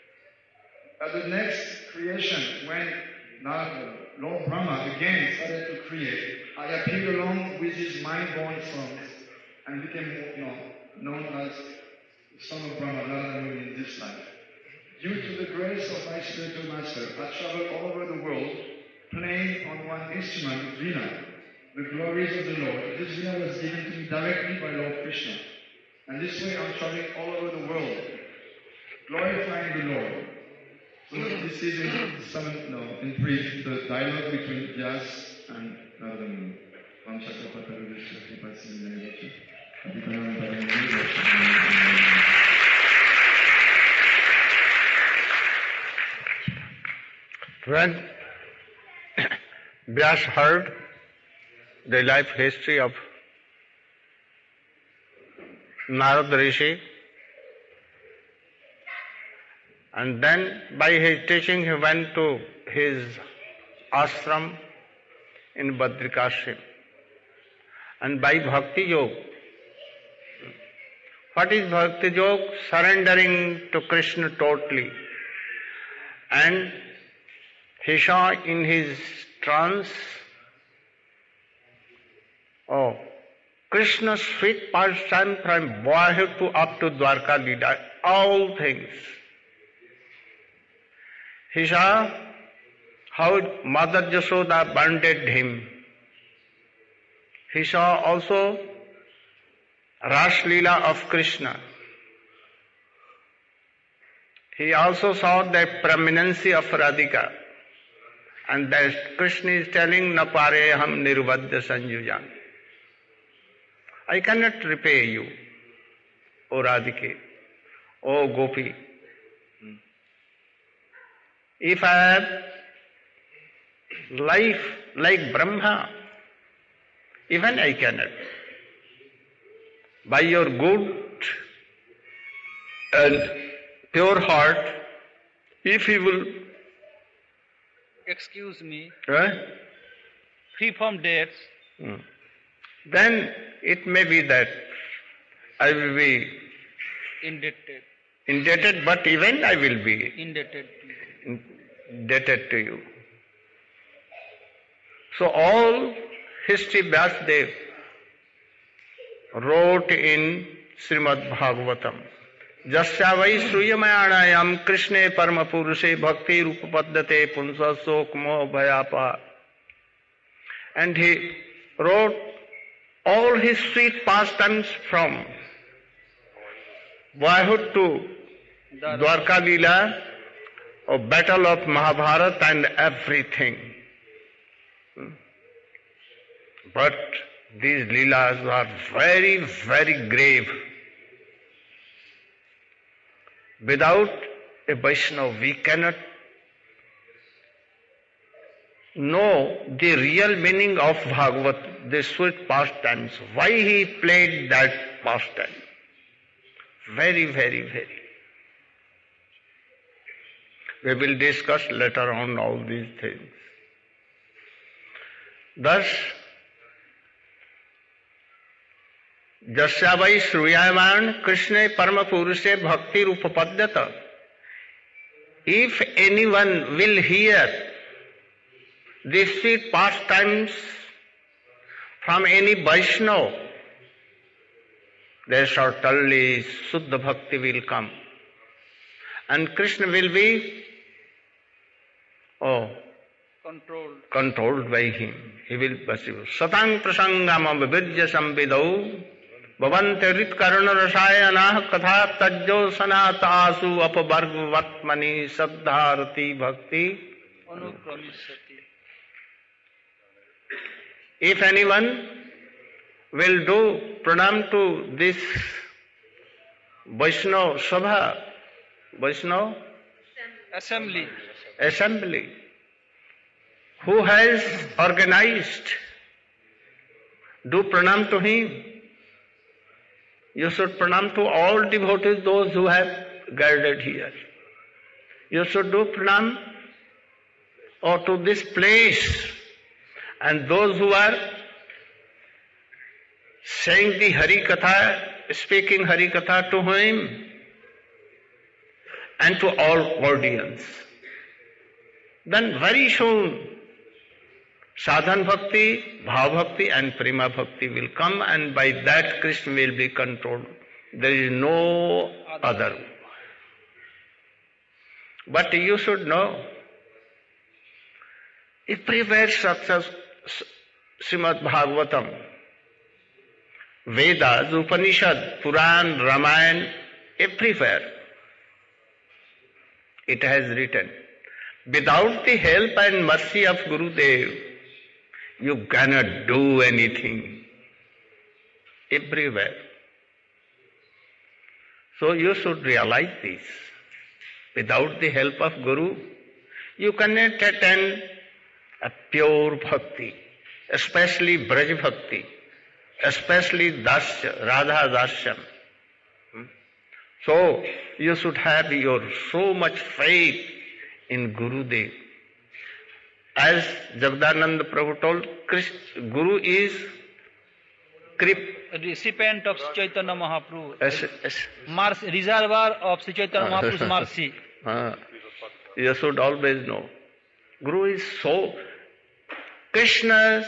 At the next creation, when now Lord Brahma again started to create, I appeared along with his mind-born sons and became you know, known as the son of Brahma, Narada Muni in this life. Due to the grace of my spiritual master, I traveled all over the world playing on one instrument, Veena, the glories of the Lord. This Veena was given to me directly by Lord Krishna. And this way I'm traveling all over the world, glorifying the Lord. So this is in, some, no, in brief the dialogue between Vyas and Narada Muni. When Vyas heard the life history of Narad Rishi, and then by his teaching he went to his ashram in Badrikashram. And by Bhakti Yoga, what is Bhakti Yoga? Surrendering to Krishna totally. And he saw in his trance, oh, Krishna's sweet pastime from boyhood to up to Dwarka Leela, all things. He saw how Mother Yashoda bonded him. He saw also Ras Leela of Krishna. He also saw the preeminency of Radhika. And that Krishna is telling, Na pare ham nirvadya sanjujan. I cannot repay you, O Radhike, O Gopi. If I have life like Brahma, even I cannot. By your good and pure heart, if you will, excuse me, eh? free from debts, Hmm. then it may be that I will be indebted, indebted, but even I will be indebted. indebted to you. So all history Vyasdev wrote in Srimad Bhagavatam. Jasya vai sruyamayanayam Krishne parma purushe bhakti rupapaddate punsa sokmo bhayapa. And he wrote all his sweet pastimes from boyhood to Dwarka Leela, or battle of Mahabharata and everything. But these Leelas are very, very grave. Without a Vaishnava, we cannot know the real meaning of Bhagavat, the sweet pastimes, why he played that pastime. Very, very, very. We will discuss later on all these things. Thus, Jasya vai sruyaman Krishna parma purushe bhakti rupapadyata. If anyone will hear the sweet pastimes from any Vaishnava, then certainly Suddha Bhakti will come. And Krishna will be oh, Controlled. controlled by him. He will pursue. Satang prasangam abhidya samvidau bhavante rit karana rasayana katha tajjo sanata asu apavargvatmani saddharati bhakti. Anukramisati. If anyone will do pranam to this Vaishnava Sabha, Vaishnava Assembly. assembly, who has organized, do pranam to him. You should pranam to all devotees, those who have gathered here. You should do pranam or to this place, and those who are saying the Hari Katha, speaking Hari Katha to him, and to all audience. Then very soon sadhan bhakti, bhav bhakti and prema bhakti will come, and by that Krishna will be controlled. There is no other. But you should know, everywhere success, Srimad Bhagavatam, Vedas, Upanishad, Puran, Ramayana, everywhere it has written. Without the help and mercy of Gurudev, you cannot do anything. Everywhere. So you should realize this. Without the help of Guru, you cannot attain a pure bhakti, especially Braj bhakti, especially Dasya, Radha Dasyam. So you should have your so much faith in Gurudev. As Jagdananda Prabhu told, Guru is Krip. Recipient of Sri Chaitanya Mahaprabhu. Yes, yes. Mercy, reservoir of Sri Chaitanya Mahaprabhu's mercy. Ah, you should always know. Guru is so Krishna's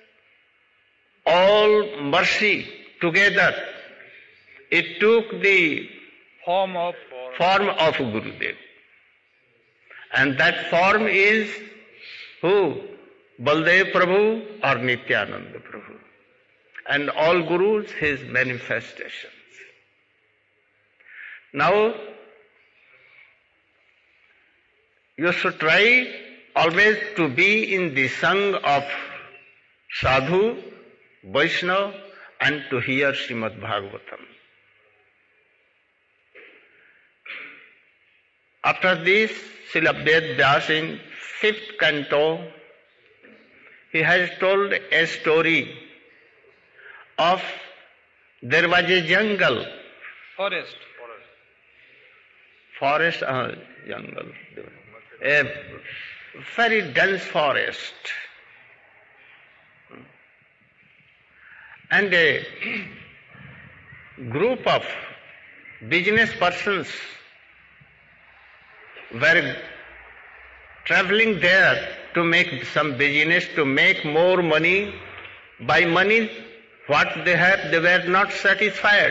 all mercy together. It took the Form of form of Gurudev. And that form is who? Baldev Prabhu or Nityananda Prabhu. And all Gurus, his manifestations. Now, you should try always to be in the Sangha of Sadhu, Vaishnava, and to hear Srimad Bhagavatam. After this, Srila Ved Vyas in fifth canto, he has told a story of there was a jungle, forest. forest, uh, jungle, a very dense forest, and a group of business persons were traveling there to make some business, to make more money. By money, what they have, they were not satisfied.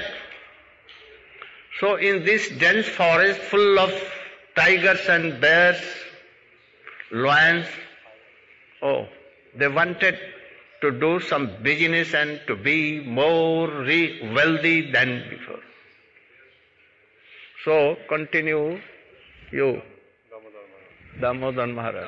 So in this dense forest full of tigers and bears, lions, oh, they wanted to do some business and to be more re- wealthy than before. So continue you, Damodar Maharaj.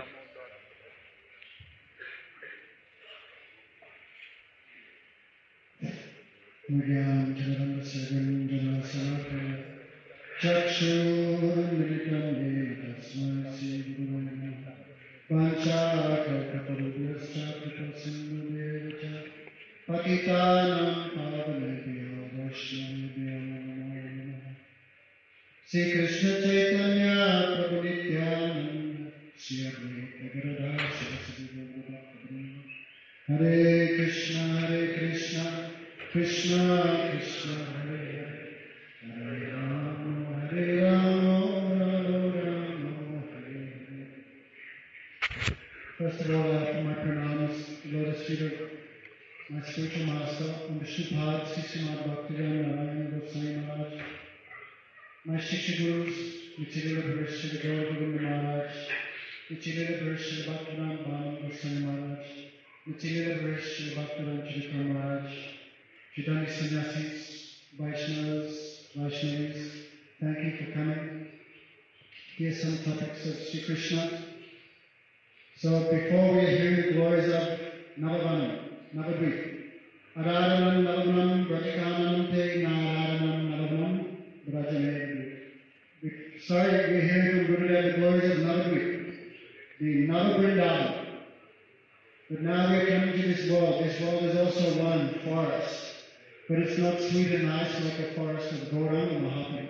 Sri Krishna Chaitanya Prabhu Nityananda Sri Advaita Gadadhar Saraswati Gauravani Hare Krishna Hare Krishna Krishna Krishna Hare Hare Hare Rama Hare Rama Rama Rama Hare Hare. First of all, I offer my pranams to Lotus feet of my spiritual master and the Shripad Sri Srimad Bhaktivedanta Narayana Goswami Maharaj, my Shiksha Gurus, Vichilila Bharishya Gaur Govinda Maharaj, Vichilila Bharishya Bhaktivedanta Bhanu Goswami Maharaj, Vichilila Bharishya Bhaktivedanta Chirikam Maharaj, Chaitanya Sannyasis, Vaishnavas, Vaishnavis, thank you for coming. Here are some topics of Sri Krishna. So before we hear the glories of Navavanam, Navadvip, Aradanam Navavanam Brajakanam Te Naradanam Navavanam Brajanayam. Sorry, we're hearing from Gurudev the glories of Navadvip, the Navavrindavan. But now we're coming to this world. This world is also one forest, but it's not sweet and nice like the forest of Gauranga Mahaprabhu.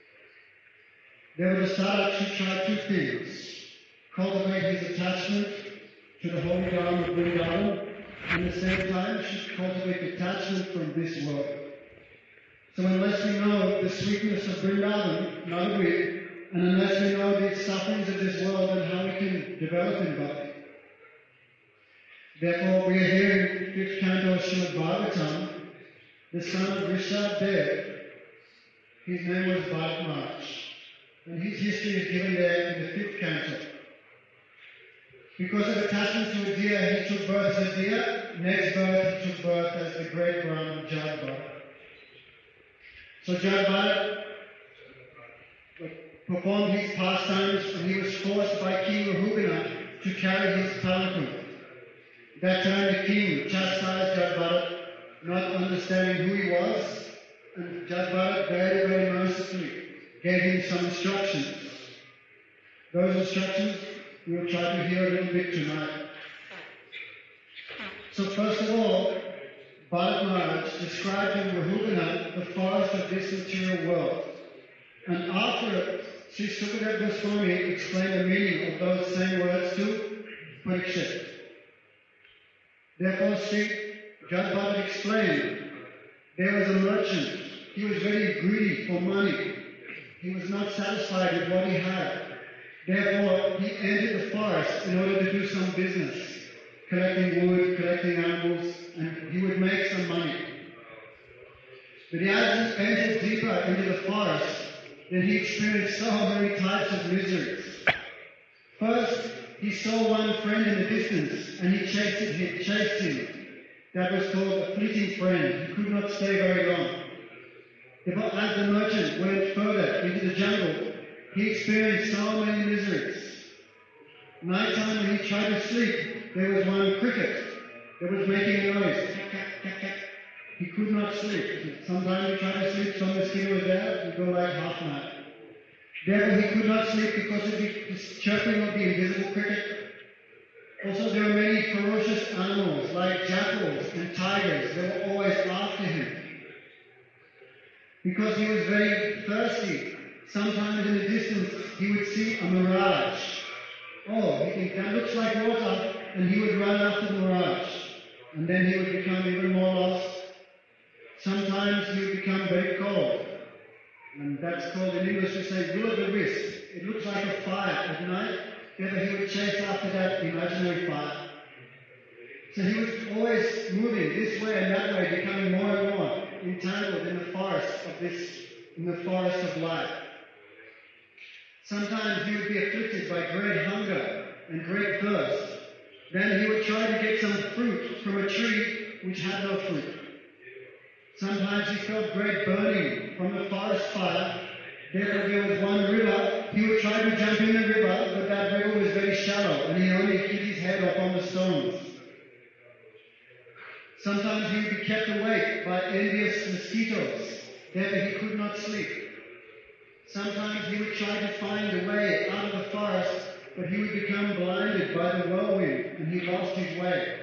There was a sadhak who tried two things: cultivate his attachment to the holy Dharma of Vrindavan, and at the same time should cultivate detachment from this world. So unless we know the sweetness of Vrindavan, Navadvip, and unless we know the sufferings of this world, then how we can develop in bhakti. Therefore, we are here in fifth canto of Srimad Bhagavatam, the son of Rishabh Dev. His name was Bharat Maharaj, and his history is given there in the fifth canto. Because of attachment to a deer, he took birth as a deer. Next birth, he took birth as the great Brahman Jadbharat. So Jadbharat performed his pastimes, and he was forced by King Rahugana to carry his palanquin. That time the king chastised Jadbharat, not understanding who he was, and Jadbharat very, very mercifully gave him some instructions. Those instructions we will try to hear a little bit tonight. So first of all, Bharat Maharaj described in Rahugana the forest of this material world. And after Sri Sukadeva Goswami explained the meaning of those same words to Parikshit. Therefore, Sri Jadbharat explained, there was a merchant. He was very greedy for money. He was not satisfied with what he had. Therefore, he entered the forest in order to do some business, collecting wood, collecting animals, and he would make some money. But as he entered deeper into the forest, then he experienced so many types of miseries. First, he saw one friend in the distance, and he chased it, he chased him. That was called a fleeting friend. He could not stay very long. But as the merchant went further into the jungle, he experienced so many miseries. Nighttime when he tried to sleep, there was one cricket that was making a noise. He could not sleep. Sometimes he tried to sleep, some mosquito was there, he'd go like half night. Therefore he could not sleep because of the chirping of the invisible cricket. Also there were many ferocious animals like jackals and tigers that were always after him. Because he was very thirsty, sometimes in the distance he would see a mirage. Oh, he thinks that looks like water, and he would run after the mirage. And then he would become even more lost. Sometimes he would become very cold. And that's called in English we say will o' the wisp. It looks like a fire at night, therefore he would chase after that imaginary fire. So he was always moving this way and that way, becoming more and more entangled in the forest of this, in the forest of life. Sometimes he would be afflicted by great hunger and great thirst. Then he would try to get some fruit from a tree which had no fruit. Sometimes he felt great burning from the forest fire. Therefore there was one river. He would try to jump in the river, but that river was very shallow and he only hit his head up on the stones. Sometimes he would be kept awake by envious mosquitoes. Therefore he could not sleep. Sometimes he would try to find a way out of the forest, but he would become blinded by the whirlwind and he lost his way.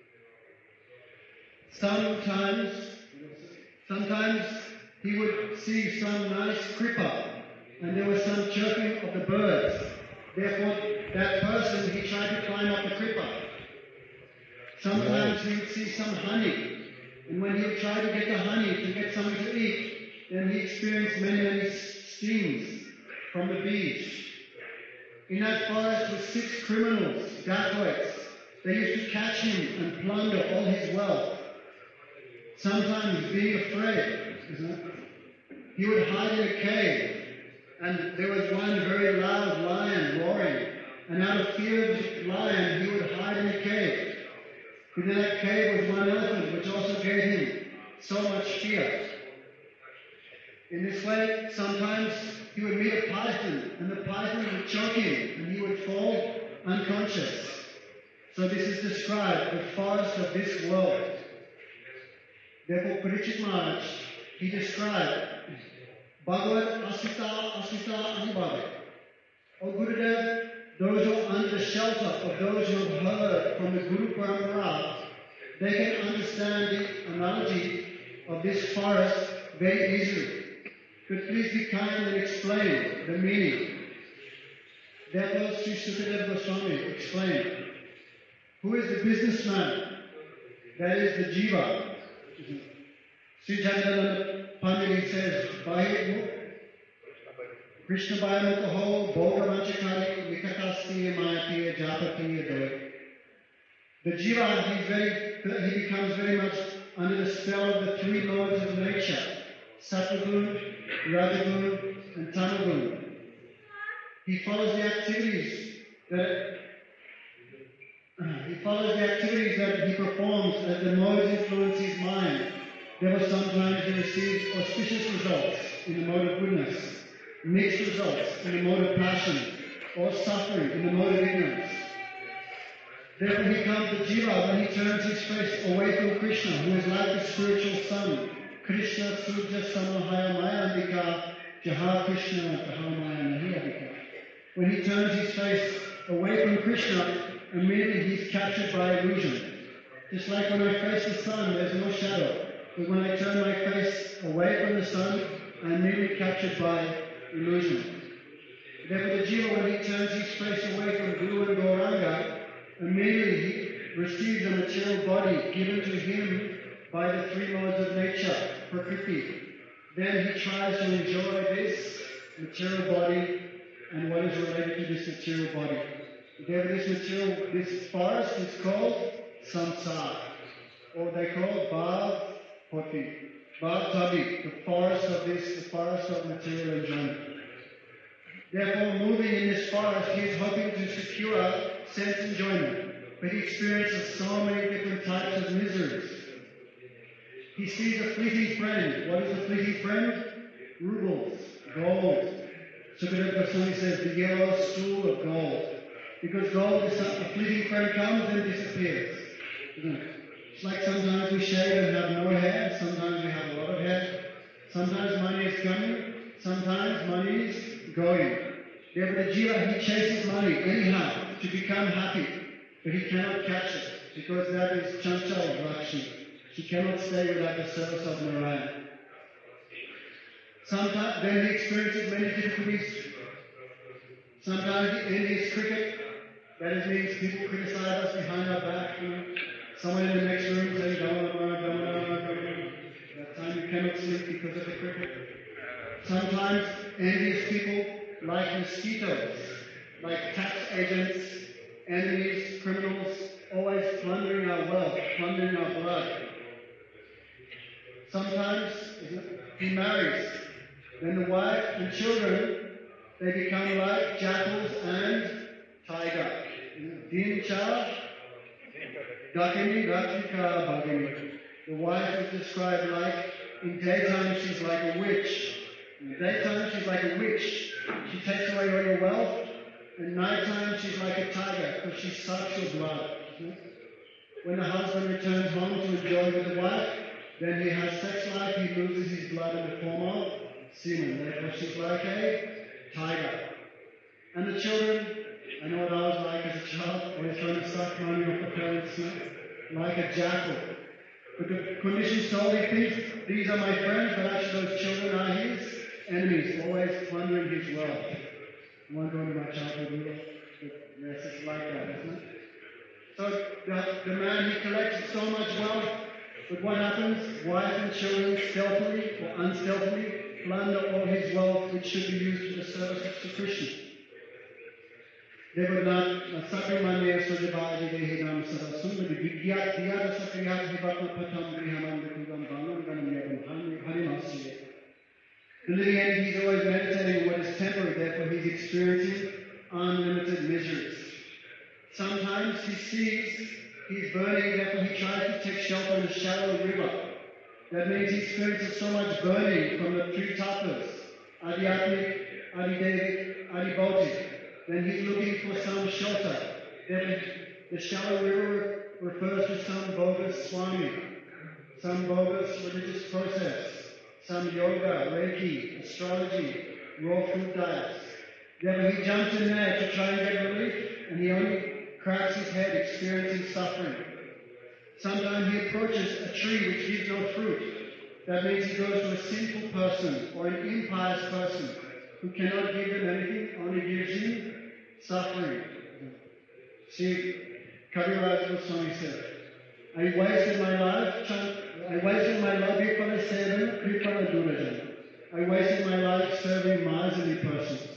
Sometimes, sometimes he would see some nice kripa and there was some chirping of the birds. Therefore, that person, he tried to climb up the kripa. Sometimes he would see some honey, and when he would try to get the honey to get something to eat, then he experienced many, many stings from the bees. In that forest were six criminals, dacoits. They used to catch him and plunder all his wealth. Sometimes, being afraid, he would hide in a cave, and there was one very loud lion roaring, and out of fear of the lion, he would hide in a cave. Within that cave was one elephant, which also gave him so much fear. In this way, sometimes he would meet a python, and the python would choke him, and he would fall unconscious. So this is described, the forest of this world. Therefore, Parikshit Maharaj, he described Bhagavad Asita Asita Anubhava. O Gurudev, those who are under the shelter of those who have heard from the Guru Parampara, they can understand the analogy of this forest very easily. But please be kind and explain the meaning. Therefore, Sri Sukadeva Goswami explained, who is the businessman? That is the jiva. Sri Jagadananda Pandit says, Krishna Bhayamukaho Bhogavanchakari Vikatasti Mayati Japati Adoi. The jiva, he's very, he becomes very much under the spell of the three modes of nature, Sattva-gun, Rajagun, and Tamagun. He follows the activities that uh, he follows the activities that he performs as the modes influence his mind. Therefore, sometimes he receives auspicious results in the mode of goodness, mixed results in the mode of passion, or suffering in the mode of ignorance. Therefore he comes to jiva when he turns his face away from Krishna, who is like the spiritual sun. Krishna Sujya Samahaya Mayandika Jaha Krishna Jaha Mayandika. When he turns his face away from Krishna, immediately he's captured by illusion. Just like when I face the sun, there's no shadow. But when I turn my face away from the sun, I'm immediately captured by illusion. Therefore the jiva, when he turns his face away from Guru and Gauranga, immediately he receives a material body given to him by the three modes of nature, Prakriti. Then he tries to enjoy this material body and what is related to this material body. Therefore this material, this forest is called samsara, or they call it Bhav Poti, Bhav Tabi, the forest of this, the forest of material enjoyment. Therefore, moving in this forest, he is hoping to secure sense enjoyment, but he experiences so many different types of miseries. He sees a fleeting friend. What is a fleeting friend? Rubles, gold. Sukadeva Goswami says the yellow stool of gold. Because gold is a fleeting friend comes and disappears. Isn't it? It's like sometimes we shave and have no hair, sometimes we have a lot of hair. Sometimes money is coming, sometimes money is going. Therefore the jiva, he chases money anyhow to become happy, but he cannot catch it because that is chanchal Lakshmi. She cannot stay without the service of Narayana. Sometimes then he experiences many difficulties. Sometimes in his cricket, that is means people criticize us behind our back. You know, someone in the next room saying, Dhamma, Dhamma, Dhamma, Dhamma. That time you cannot sleep because of the cricket. Sometimes envious people, like mosquitoes, like tax agents, enemies, criminals, always plundering our wealth, plundering our blood. Sometimes he marries. Then the wife and children, they become like jackals and tiger. Din cha, dakini, ratika, bhagini. The wife is described like, in daytime she's like a witch. In daytime she's like a witch. She takes away all your wealth. In nighttime she's like a tiger because she sucks your blood. When the husband returns home to enjoy with the wife, then he has sex life, he loses his blood in the form of semen. Therefore she's like a tiger. And the children, I know what I was like as a child, always trying to suck money off the parents' mouth, like a jackal. But the conditions told he thinks these are my friends, but actually those children are his enemies, always plundering his wealth. One going to my childhood, yes, it's like that, isn't it? So the, the man, he collects so much wealth, but what happens? Wife and children stealthily or unstealthily plunder all his wealth, which should be used for the service of Sri Krishna. Devanat Sakramanya Sojabhaji Dehinam Sarasundari Vidyat Dhyada Sakriyat Hibatma Patam Grihamandakudam Banam Ganam Yadam Harimasya. The living entity is always meditating on what is temporary, therefore he's experiencing unlimited miseries. Sometimes he sees he's burning, therefore he tries to take shelter in a shallow river. That means he experiences so much burning from the three tapas, Adhyatmic, Adidevic, Adibhautic. Then he's looking for some shelter. Then the shallow river refers to some bogus swami, some bogus religious process, some yoga, reiki, astrology, raw food diets. Then he jumps in there to try and get relief, and he only cracks his head, experiencing suffering. Sometimes he approaches a tree which gives no fruit. That means he goes to a sinful person or an impious person who cannot give him anything, only gives him suffering. See, Kaviraj Goswami said, I wasted my life, I wasted my life, Vipala Seven, Vipala Durajan. I wasted my life serving miserly persons.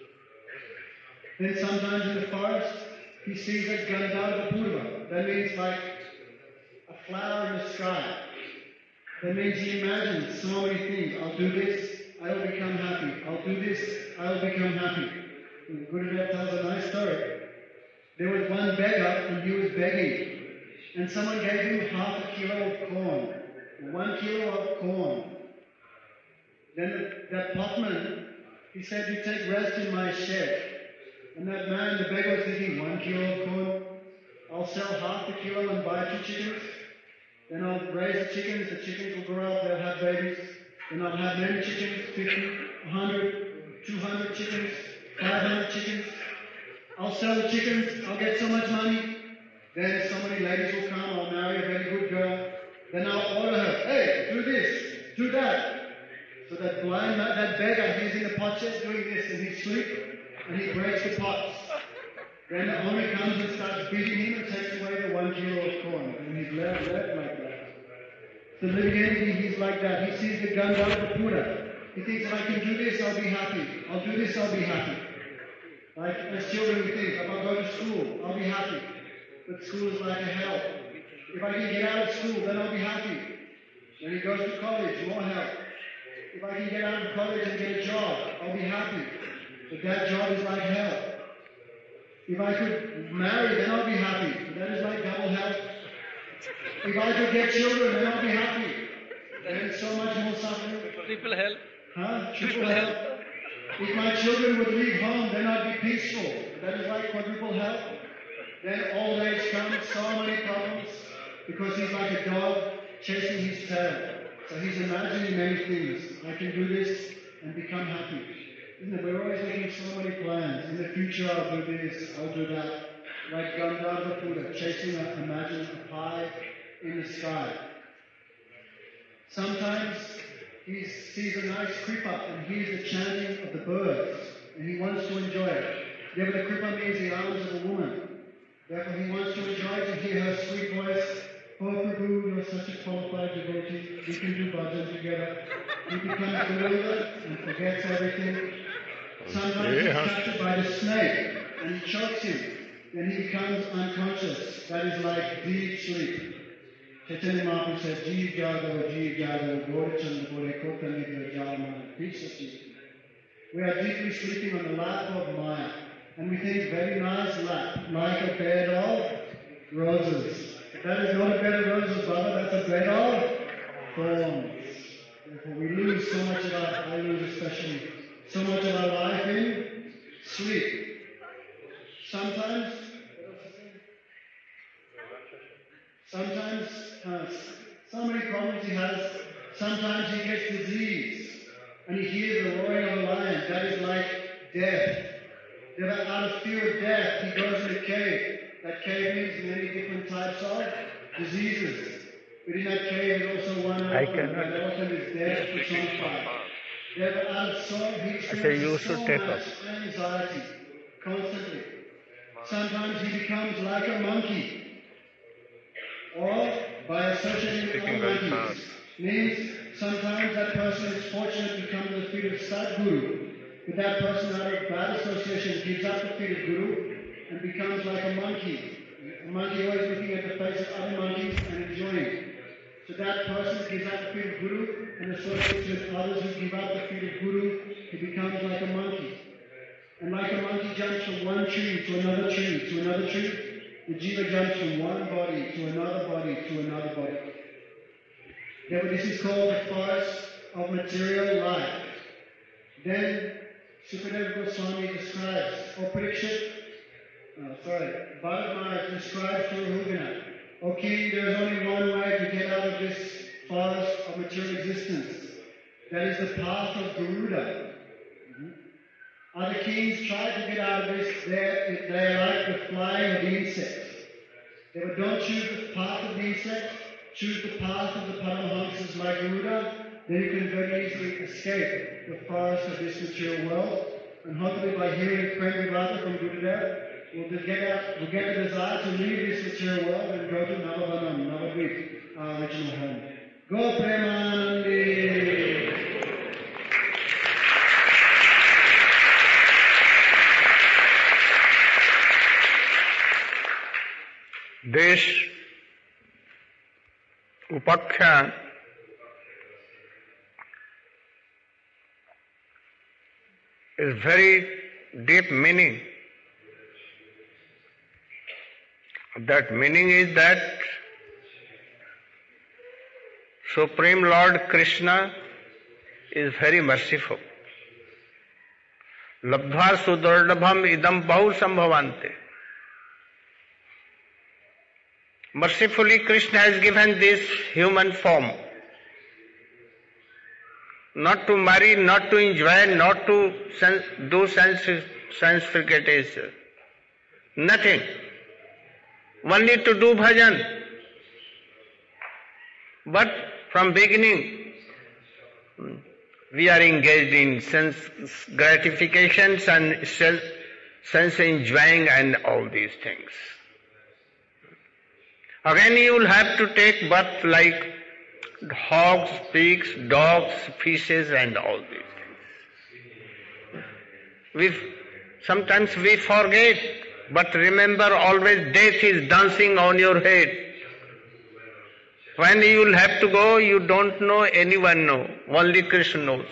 Then sometimes in the forest, he sees a Gandharva Purva. That means like a flower in the sky. That means he imagines so many things. I'll do this, I will become happy. I'll do this, I will become happy. And Gurudev tells a nice story. There was one beggar and he was begging. And someone gave him half a kilo of corn. One kilo of corn. Then the, that potman, he said, you take rest in my shed. And that man, the beggar, was thinking, one kilo of corn, I'll sell half the kilo and buy two chickens. Then I'll raise the chickens, the chickens will grow up, they'll have babies. Then I'll have many chickens, fifty, one hundred, two hundred chickens, five hundred chickens. I'll sell the chickens, I'll get so much money. Then so many ladies will come, I'll marry a very good girl. Then I'll order her, hey, do this, do that. So that blind man, that beggar, he's in the pot chest doing this and he sleeps and he breaks the pots. Then the owner comes and starts beating him and takes away the one kilo of corn. And he's left, left like that. The living entity, he's like that. He sees the Gandharva Buddha. He thinks, if I can do this, I'll be happy. I'll do this, I'll be happy. Like as children we think, if I go to school, I'll be happy. But school is like a hell. If I can get out of school, then I'll be happy. When he goes to college, more hell. If I can get out of college and get a job, I'll be happy. But that job is like hell. If I could marry, then I'll be happy. But that is like double hell. If I could get children, then I'll be happy. Then it's so much more suffering. Triple hell. Huh? Triple hell. If my children would leave home, then I'd be peaceful. That is like quadruple hell. Then old age comes, so many problems, because he's like a dog chasing his tail. So he's imagining many things. I can do this and become happy. Isn't it? We're always making so many plans. In the future I'll do this, I'll do that. Like Gandharva Buddha, chasing a, imagine a pie in the sky. Sometimes he sees a nice kripa and hears the chanting of the birds, and he wants to enjoy it. Yeah, but the kripa means the arms of a woman. Therefore he wants to enjoy to hear her sweet voice. Oh Prabhu, you're such a qualified devotee, we can do bhajan together. He becomes bewildered and forgets everything. Sometimes he's captured by the snake and he chokes him. Then he becomes unconscious. That is like deep sleep. Chaitanya Mahaprabhu said, Jeev Jagavo, Jeev Jagavo, Gaurachandra Gore, Kotanidra Jalamana, peace of sleep. We are deeply sleeping on the lap of Maya. And we think very nice lap, like a bed of roses. That is not a bed of roses, Baba, that's a bed of thorns. Therefore we lose so much of our, I lose especially, so much of our life in sleep. Sometimes, sometimes, uh, so many problems he has, sometimes he gets disease, and he hears the roaring of a lion, that is like death. Then out of fear of death, he goes in a cave. That cave means many different types of diseases. But in that cave is also one elephant. That elephant is dead personified. Therefore, out of so, he experiences so much anxiety constantly. Sometimes he becomes like a monkey. Or by associating with other monkeys. Means sometimes that person is fortunate to come to the feet of Sadguru. But that person out of bad association gives up the feet of Guru and becomes like a monkey. A monkey always looking at the face of other monkeys and enjoying. So that person gives up the feet of Guru and associates with others who give up the feet of Guru. He becomes like a monkey. And like a monkey jumps from one tree to another tree to another tree, the jiva jumps from one body to another body to another body. Therefore, this is called the forest of material life. Then Sukadeva Goswami describes, or Parikshit, uh, sorry, Bharat Maharaj describes to Rahugana, O king, there is only one way to get out of this forest of material existence. That is the path of Garuda. Mm-hmm. Other kings tried to get out of this, they they are like the flying of the insects. They would don't choose the path of the insects, choose the path of the Paramahamsas like Garuda, then you can very easily escape the forest of this material world. And hopefully by hearing Prem Vivata from Gurudev, we'll get out, we'll get the desire to leave this material world and go to Navavanam, Navadvip, our original home. Go Premanandi! This upakhyan is very deep meaning. That meaning is that Supreme Lord Krishna is very merciful. Labdha sudardabham idam bahu sambhavante. Mercifully, Krishna has given this human form. Not to marry, not to enjoy, not to sense, do sense, sense fricative, Nothing. Only to do bhajan. But from beginning, we are engaged in sense gratifications and sense enjoying and all these things. Again you will have to take birth like hogs, pigs, dogs, fishes and all these things. We, sometimes we forget, but remember always death is dancing on your head. When you will have to go, you don't know, anyone know, only Krishna knows.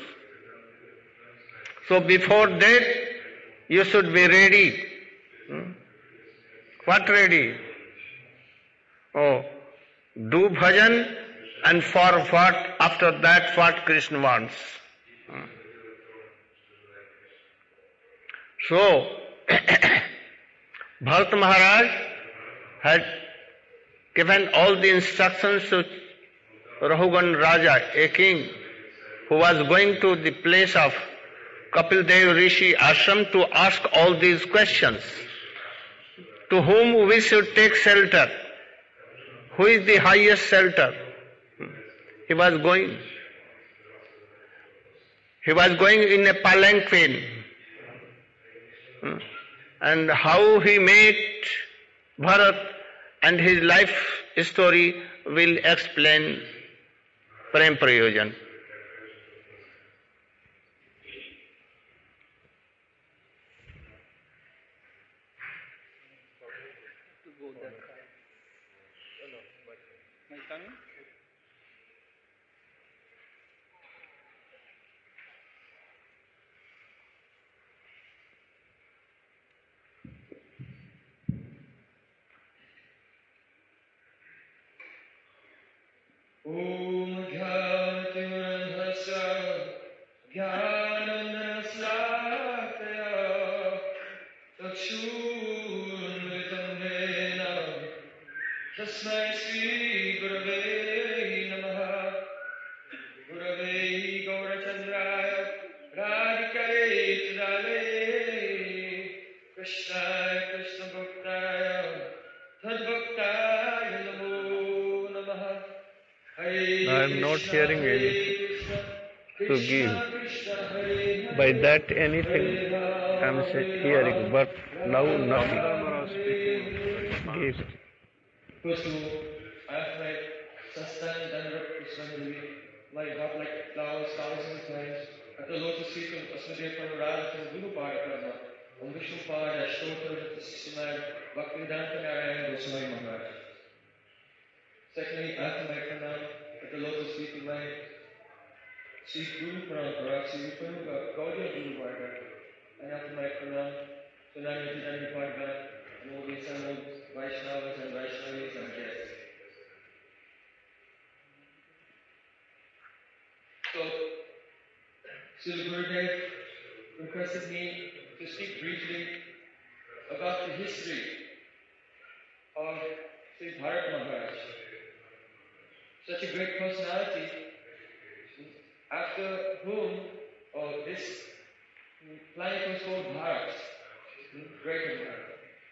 So before death, you should be ready. Hmm? What ready? Oh, do bhajan, and for what? After that, what Krishna wants. Hmm. So, Bharata Maharaj had given all the instructions to Rahugan Raja, a king, who was going to the place of Kapil Dev Rishi ashram to ask all these questions. To whom we should take shelter? Who is the highest shelter? He was going. He was going in a palanquin. And how he met Bharat and his life story will explain Prem Prayojan. Om Jnana-timirandhasya Jnananandana-salakaya Chakshur-unmilitam yena Tasmai Shri-Gurave Namaha Gurave Gaurachandraya Radhikare Chidale Krishnaya Krishna-bhaktaya Tadbhaktaya Namo Namaha. I am not hearing anything to give. By that anything I am hearing, but now nothing. Give. First of all, I have my Sastan Dandrat Krishnandri, my heart like flowers thousands of times at the lotus feet of Asmadev Pranarad and Guru Parakarma, on Vishnu Pada, Shtotra, the systematic Bhaktivedanta Narayana Goswami Maharaj. Secondly, after my pranam at the lotus feet of my Sri Guru Parampara, Sri Rupanuga, Gaudiya Guru Varga, and after my pranam to Nandi Nandi Parga, and all the assembled Vaishnavas and Vaishnavis and guests. So, Sri Gurudev requested me to speak briefly about the history of Sri Bharat Maharaj. Such a great personality, after whom oh, this planet was called Bharat, great Bharat.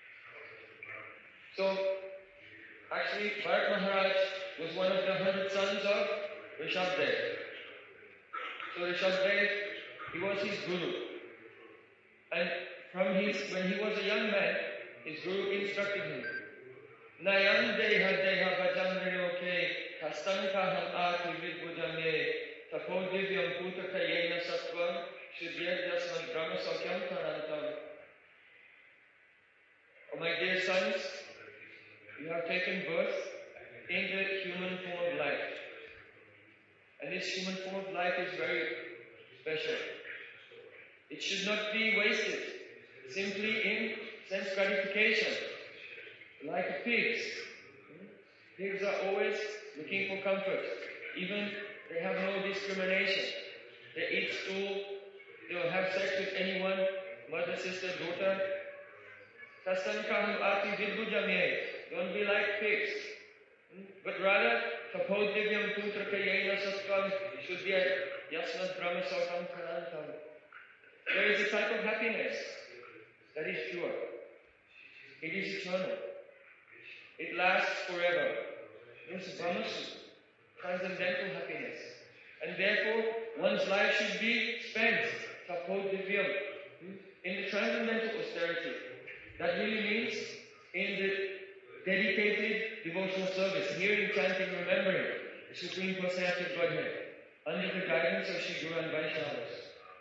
So, actually, Bharat Maharaj was one of the hundred sons of Rishabdev. So, Rishabdev, he was his guru. And from his, when he was a young man, his guru instructed him, Nayam deha deha bhajam viroke Kastankaham ati vidbhujame tapodivyam putakayena sattvam shuddhyajasman brahma sakyam tarantam. Oh my dear sons, you have taken birth in the human form of life. And this human form of life is very special. It should not be wasted simply in sense gratification, like pigs. Pigs are always looking for comfort. Even they have no discrimination. They eat stool, they will have sex with anyone, mother, sister, daughter. Tastankaham ati vidbhujame. Don't be like pigs. But rather, tapodivyam putrakayena satkam shuddhya yasmat brahma saukam kanantam. There is a type of happiness that is pure. It is eternal. It lasts forever. This Brahmasu, transcendental happiness. And therefore, one's life should be spent, tapod divyam, in the transcendental austerity. That really means in the dedicated devotional service, hearing, chanting, remembering the Supreme Personality of Godhead, under the guidance of Sri Guru and Vaishnavas.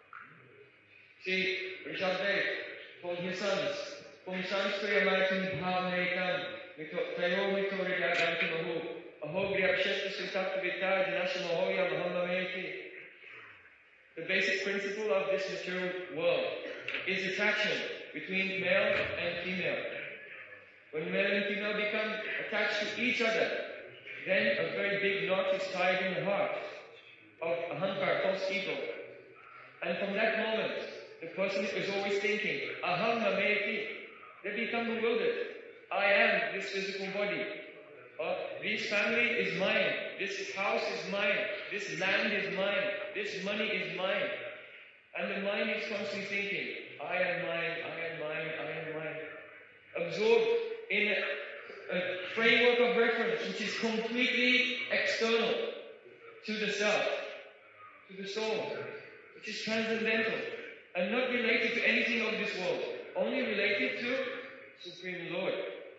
See, Rishabdev told his sons, Pum Sanskriyamayati Bhavnekam, Tayo Mitoriyaganti Mahu, Ahogriyapshesta Sritapta Vita Dinashamahoya Mahamameti. The basic principle of this material world is attraction between male and female. When male and female become attached to each other, then a very big knot is tied in the heart of ahankar, false ego. And from that moment, the person is always thinking, aham mameti. They become bewildered. I am this physical body. Or this family is mine. This house is mine. This land is mine. This money is mine. And the mind is constantly thinking, I am mine, I am mine, I am mine. Absorbed in a, a framework of reference which is completely external to the self, to the soul, which is transcendental and not related to anything of this world, only related to Supreme Lord.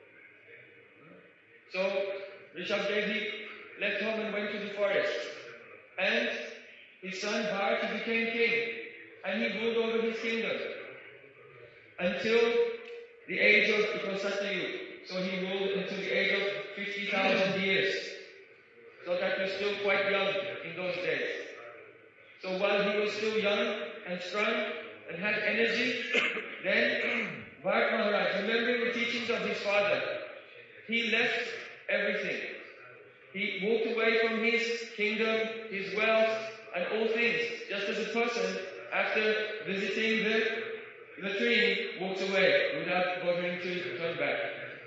So Rishabdev left home and went to the forest, and his son Bharata became king, and he ruled over his kingdom until the age of, it was Satyayuga, so he ruled until the age of fifty thousand years. So that was still quite young in those days. So while he was still young and strong and had energy, then Bharat Maharaj, remembering the teachings of his father, he left everything. He walked away from his kingdom, his wealth, and all things, just as a person, after visiting the latrine, walks away without bothering to turn back.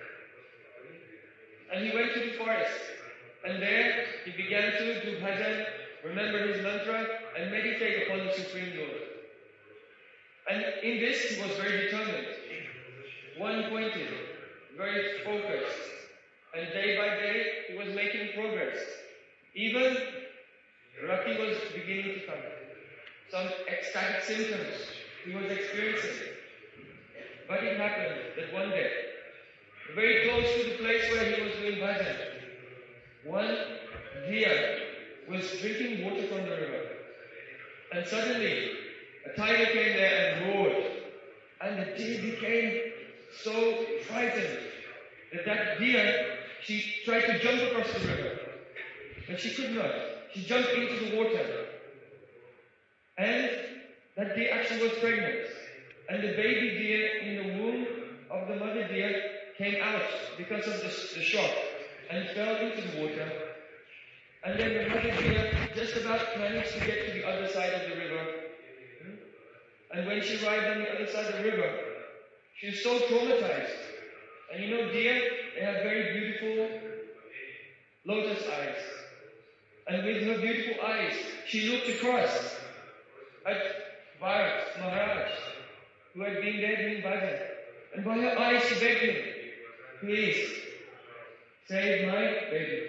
And he went to the forest, and there he began to do bhajan, remember his mantra, and meditate upon the Supreme Lord. And in this he was very determined, one-pointed, very focused, and day by day he was making progress. Even Rati was beginning to come. Some ecstatic symptoms he was experiencing. But it happened that one day, very close to the place where he was doing bhajan, one deer was drinking water from the river. And suddenly, a tiger came there and roared. And the deer became so frightened that that deer, she tried to jump across the river. But she could not. She jumped into the water. And that deer actually was pregnant. And the baby deer in the womb of the mother deer came out because of the, the shock and fell into the water. And then the mother deer just about managed to get to the other side of the river. And when she arrived on the other side of the river, she was so traumatized. And you know, deer, they have very beautiful lotus eyes. And with her beautiful eyes, she looked across at Bharat Maharaj, who had been there doing bhajan. And by her eyes, she begged him, please, save my baby.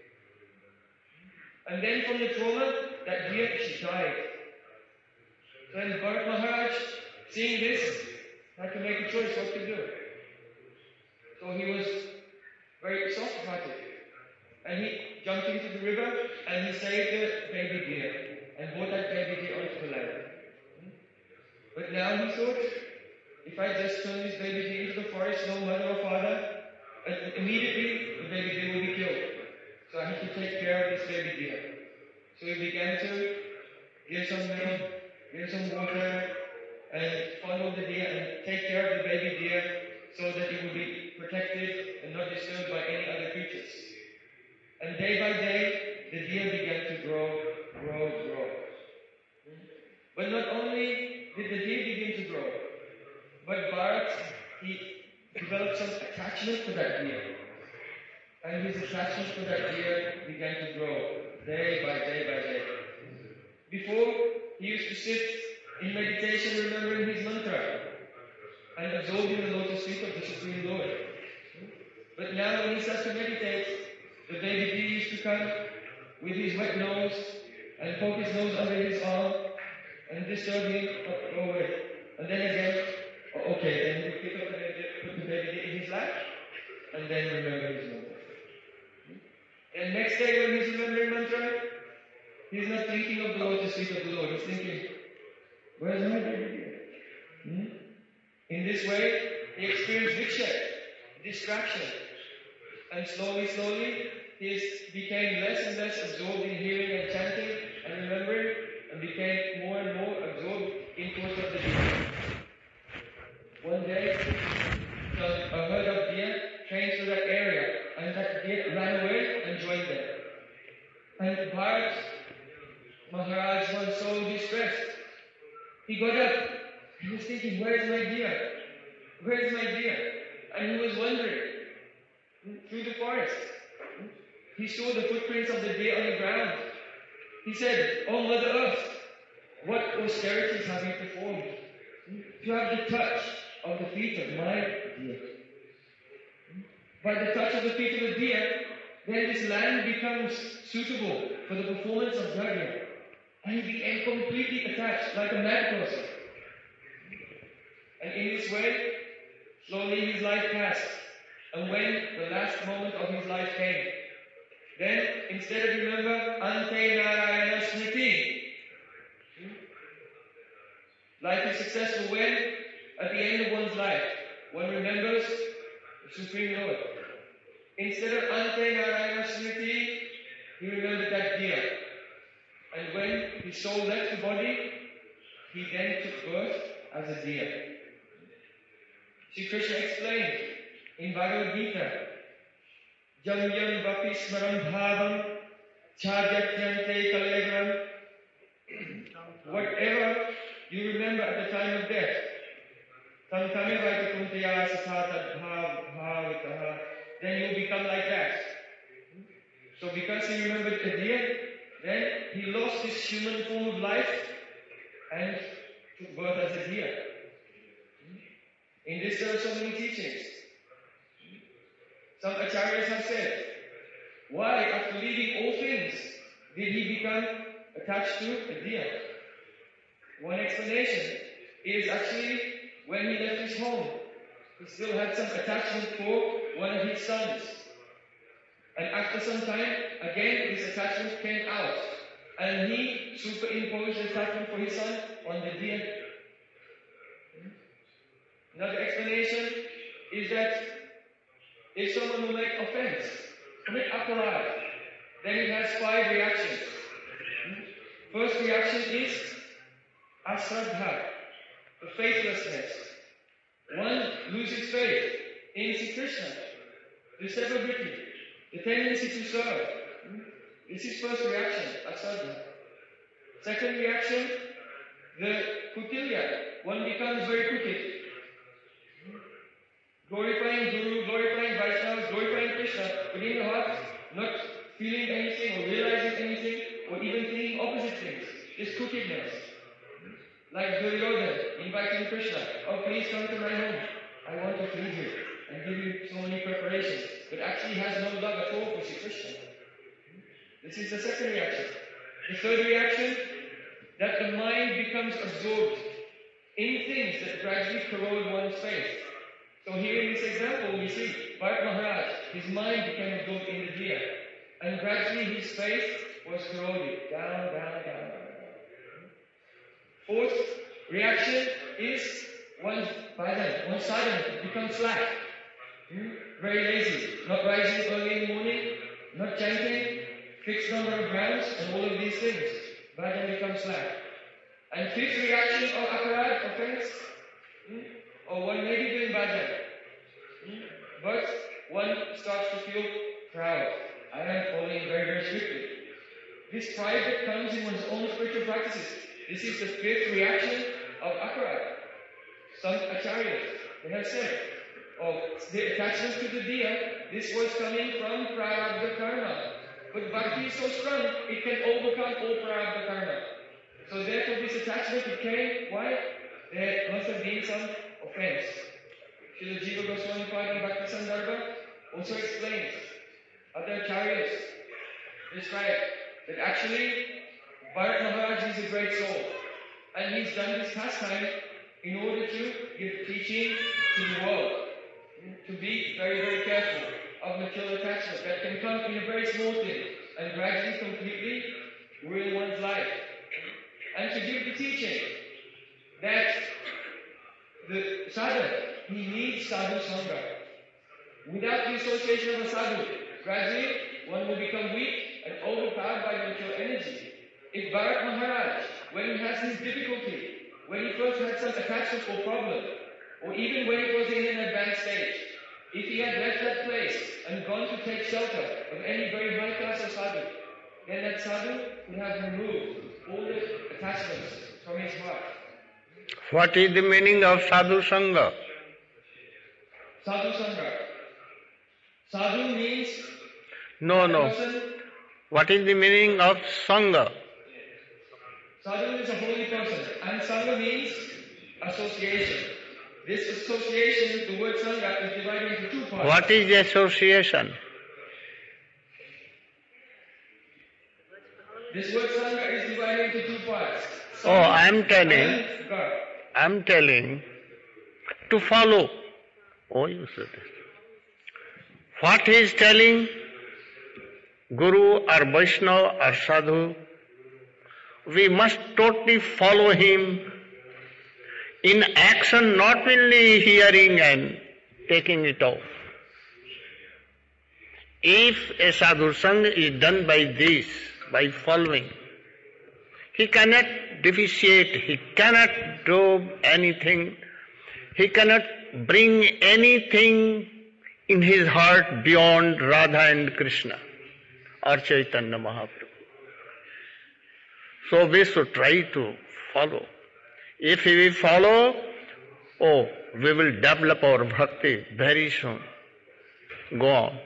And then from the trauma, that deer, she died. So then Bharat Maharaj, seeing this, had to make a choice what to do. So he was very soft-hearted. And he jumped into the river and he saved the baby deer and brought that baby deer onto the land. But now he thought, if I just turn this baby deer into the forest, no mother or father, immediately the baby deer will be killed. So I have to take care of this baby deer. So he began to give some milk, give some water, and fondle the deer and take care of the baby deer so that it would be protected and not disturbed by any other creatures. And day by day, the deer began to grow, grow, grow. But not only did the deer begin to grow, but Bharat, he developed some attachment for that deer. And his attachment for that deer began to grow, day by day by day. Before, he used to sit in meditation remembering his mantra. and absorbed in the lotus feet of the Supreme Lord. But now when he starts to meditate, the baby deer used to come with his wet nose and poke his nose under his arm and disturb him, oh, go away. And then again, oh, okay, then he would pick up the baby, put the baby deer in his lap, and then remember his mantra. And next day when he's remembering mantra, he's not thinking of the lotus feet of the Lord, he's thinking, where's my baby deer? Hmm? In this way, he experienced vikshepa, distraction. And slowly, slowly, he became less and less absorbed in hearing and chanting and remembering, and became more and more absorbed in thoughts of the deer. One day, a herd of deer came through that area, and that deer ran away and joined them. And Bharat Maharaj was so distressed. He got up. He was thinking, where's my deer? Where's my deer? And he was wondering. Through the forest, he saw the footprints of the deer on the ground. He said, "Oh Mother Earth, what austerities have you performed? To have the touch of the feet of my deer. By the touch of the feet of the deer, then this land becomes suitable for the performance of yajna." And he became completely attached, like a mad person. And in this way, slowly his life passed. And when the last moment of his life came, then instead of remember Ante Narayana Smriti, life is successful when at the end of one's life one remembers the Supreme Lord. Instead of Ante Narayana Smriti, he remembered that deer. And when his soul left the body, he then took birth as a deer. Sri Krishna explained in Bhagavad Gita, Jam yam vapi smaram bhavam chajatyante kalegram. Whatever you remember at the time of death, tam tame vaitakuntaya satata bhav bhavataha, then you become like that. So because he remembered the deer, then he lost his human form of life and took birth as a deer. In this there are so many teachings. Some acharyas have said, why after leaving all things did he become attached to a deer? One explanation is actually when he left his home, he still had some attachment for one of his sons. And after some time, again this attachment came out. And he superimposed the attachment for his son on the deer. Another explanation is that if someone will make offense, commit aparad, then it has five reactions. First reaction is asraddha, the faithlessness. One loses faith in Sri Krishna, the severity, the tendency to serve. This is first reaction, asraddha. Second reaction, the kutilya. One becomes very crooked. Glorifying Guru, glorifying Vaishnavas, glorifying Krishna, but in the heart, not feeling anything or realizing anything, or even thinking opposite things. This crookedness. Like Duryodhana inviting Krishna, oh please come to my home. I want to feed you and give you so many preparations. But actually has no love at all for Sri Krishna. This is the second reaction. The third reaction, that the mind becomes absorbed in things that gradually corrode one's faith. So here in this example we see Bharat Maharaj, his mind became absorbed in the deer. And gradually his faith was corroded. Down, down, down, down, down. Fourth reaction is one bhajan, one sadhana, becomes slack. Hmm? Very lazy, not rising early in the morning, not chanting, fixed number of rounds, and all of these things. Bhajan becomes slack. And fifth reaction of aparad, offense, hmm? or one may be doing bhajan, hmm? but one starts to feel proud. I am following very, very strictly. This pride that comes in one's own spiritual practices, this is the fifth reaction of aparad. Some acharyas, they have said, oh, the attachment to the deer, this was coming from prarabdha karma. But bhakti is so strong, it can overcome all prarabdha karma. So therefore this attachment, it came, why? There must have been some offense. also explains, other acharyas describe that actually Bharat Maharaj is a great soul, and he's done this pastime in order to give teaching to the world, to be very, very careful of material attachment that can come in a very small thing and gradually completely ruin one's life. And to give the teaching that the sadhu, he needs sadhu sangha. Without the association of a sadhu, gradually one will become weak and overpowered by material energy. If Bharat Maharaj, when he has his difficulty, when he first had some attachment or problem, or even when it was in an advanced stage, if he had left that place and gone to take shelter of any very high class of sadhu, then that sadhu would have removed all the attachments from his heart. What is the meaning of sadhu sangha? Sadhu sangha. Sadhu means No, no. person. What is the meaning of sangha? Sadhu is a holy person, and sangha means association. This association, the word sangha, is divided into two parts. What is the association? This word sangha is divided into two parts. Oh, I am telling, and God. I am telling to follow. Oh, you said it. What he is telling, Guru or Vaishnava or Sadhu, we must totally follow him in action, not only hearing and taking it off. If a sadhu sangha is done by this, by following, he cannot deficiate, he cannot do anything, he cannot bring anything in his heart beyond Radha and Krishna or Chaitanya Mahaprabhu. So we should try to follow. If we follow, oh, we will develop our bhakti very soon. Go on.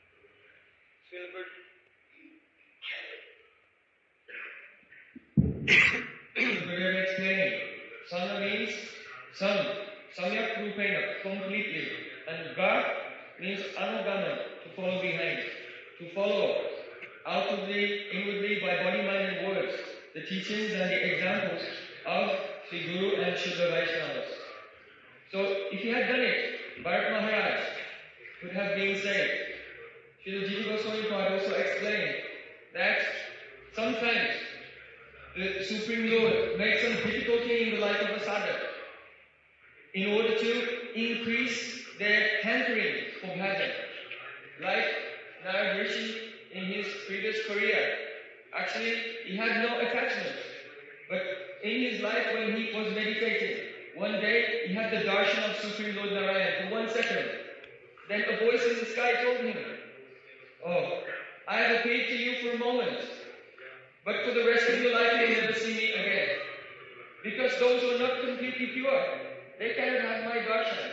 We are explaining. Sangha means sam, samyak rupena, completely. And ga means anugana, to follow behind. To follow outwardly, inwardly, by body, mind and words, the teachings and the examples of Sri Guru and Shuddha Vaishnavas. So, if he had done it, Bharat Maharaj could have been saved. Srila Jiva Goswami Pad also explained that sometimes the Supreme Lord makes some difficulty in the life of a sadhak in order to increase their hankering for bhajan. Like Narad Rishi in his previous career, actually he had no attachment. But in his life when he was meditating, one day he had the darshan of Supreme Lord Narayan for one second. Then a voice in the sky told him, "Oh, I have appeared to you for a moment, but for the rest of your life you'll never see me again. Because those who are not completely pure, they cannot have my darshan.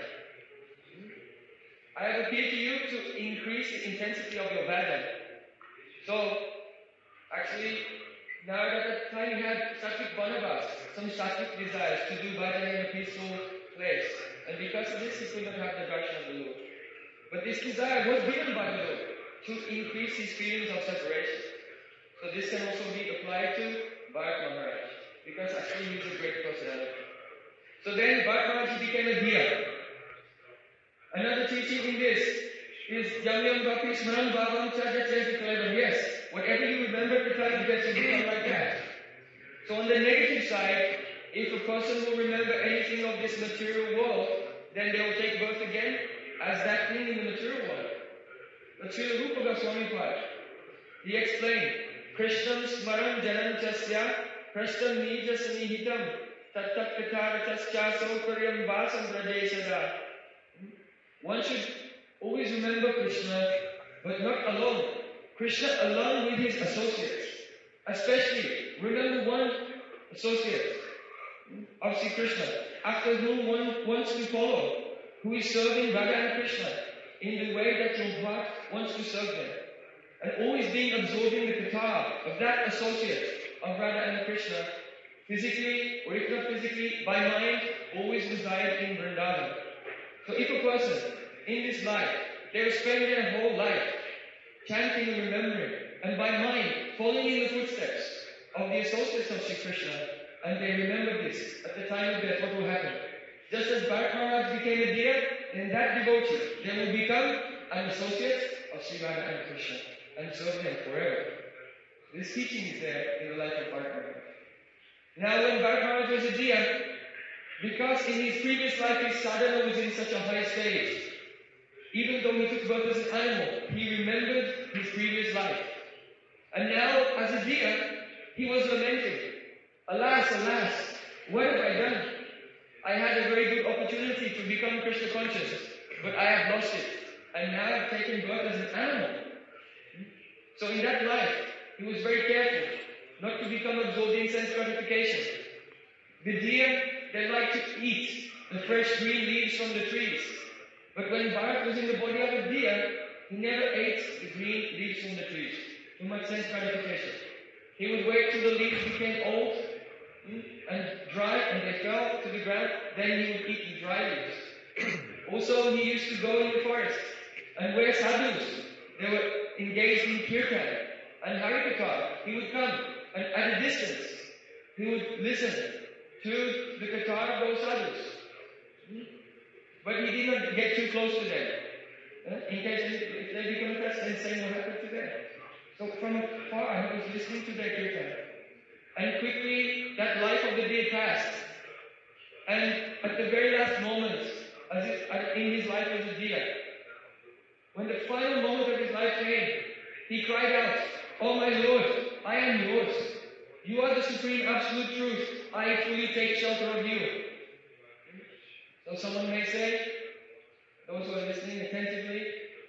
I have appeared to you to increase the intensity of your bhajan." So, actually, now at that time he had sattvic banavas, some sattvic desires to do bhajan in a peaceful place. And because of this, he could not have the darshan of the Lord. But this desire was given by the Lord to increase his feelings of separation. So this can also be applied to Bharat Maharaj, because actually he is a great personality. So then Bharat Maharaj became a diya. Another teaching in this is Jamyam Bhakti Smaran Bhavam Chaja. Yes, whatever you remember at the time, you get to become like that. So on the negative side, if a person will remember anything of this material world, then they will take birth again as that thing in the material world. But Srila Rupa Goswami Pad, he explained, Krishnam Smaran Janam Chasya, Krishnam Nija Sanihitam, Tattat Katara Chasya Saukaryam Vasam Rajeshada. One should always remember Krishna, but not alone. Krishna along with his associates. Especially, remember one associate of Sri Krishna, after whom one wants to follow, who is serving Radha and Krishna in the way that your heart wants to serve them. And always being absorbing the katha of that associate of Radha and Krishna, physically or if not physically, by mind, always reside in Vrindavan. So if a person in this life They would spend their whole life chanting and remembering, and by mind, following in the footsteps of the associates of Sri Krishna, and they remember this at the time of death, what will happen. Just as Bharat Maharaj became a deer, in that devotee, they will become an associate of Sri Radha and Krishna, and serve them forever. This teaching is there in the life of Bharat Maharaj. Now when Bharat Maharaj was a deer, because in his previous life his sadhana was in such a high stage, even though he took birth as an animal, he remembered his previous life. And now, as a deer, he was lamenting, alas, alas, what have I done? I had a very good opportunity to become Krishna conscious, but I have lost it. And now I have taken birth as an animal. So in that life, he was very careful not to become absorbed in sense gratification. The deer, they like to eat the fresh green leaves from the trees. But when Bharat was in the body of a deer, he never ate the green leaves from the trees. Too much sense gratification. He would wait till the leaves became old mm, and dry and they fell to the ground, then he would eat the dry leaves. Also, he used to go in the forest and where sadhus, they were engaged in kirtan and harikatha, he would come and at a distance, he would listen to the katha of those sadhus. Mm. But he did not get too close to them. Uh, in case if they become attached, then saying what happened to them. So from afar, he was listening to their kirtan. And quickly, that life of the deer passed. And at the very last moment, as if in his life as a deer, when the final moment of his life came, he cried out, "Oh my Lord, I am yours. You are the supreme absolute truth. I fully take shelter of you." So someone may say, those who are listening attentively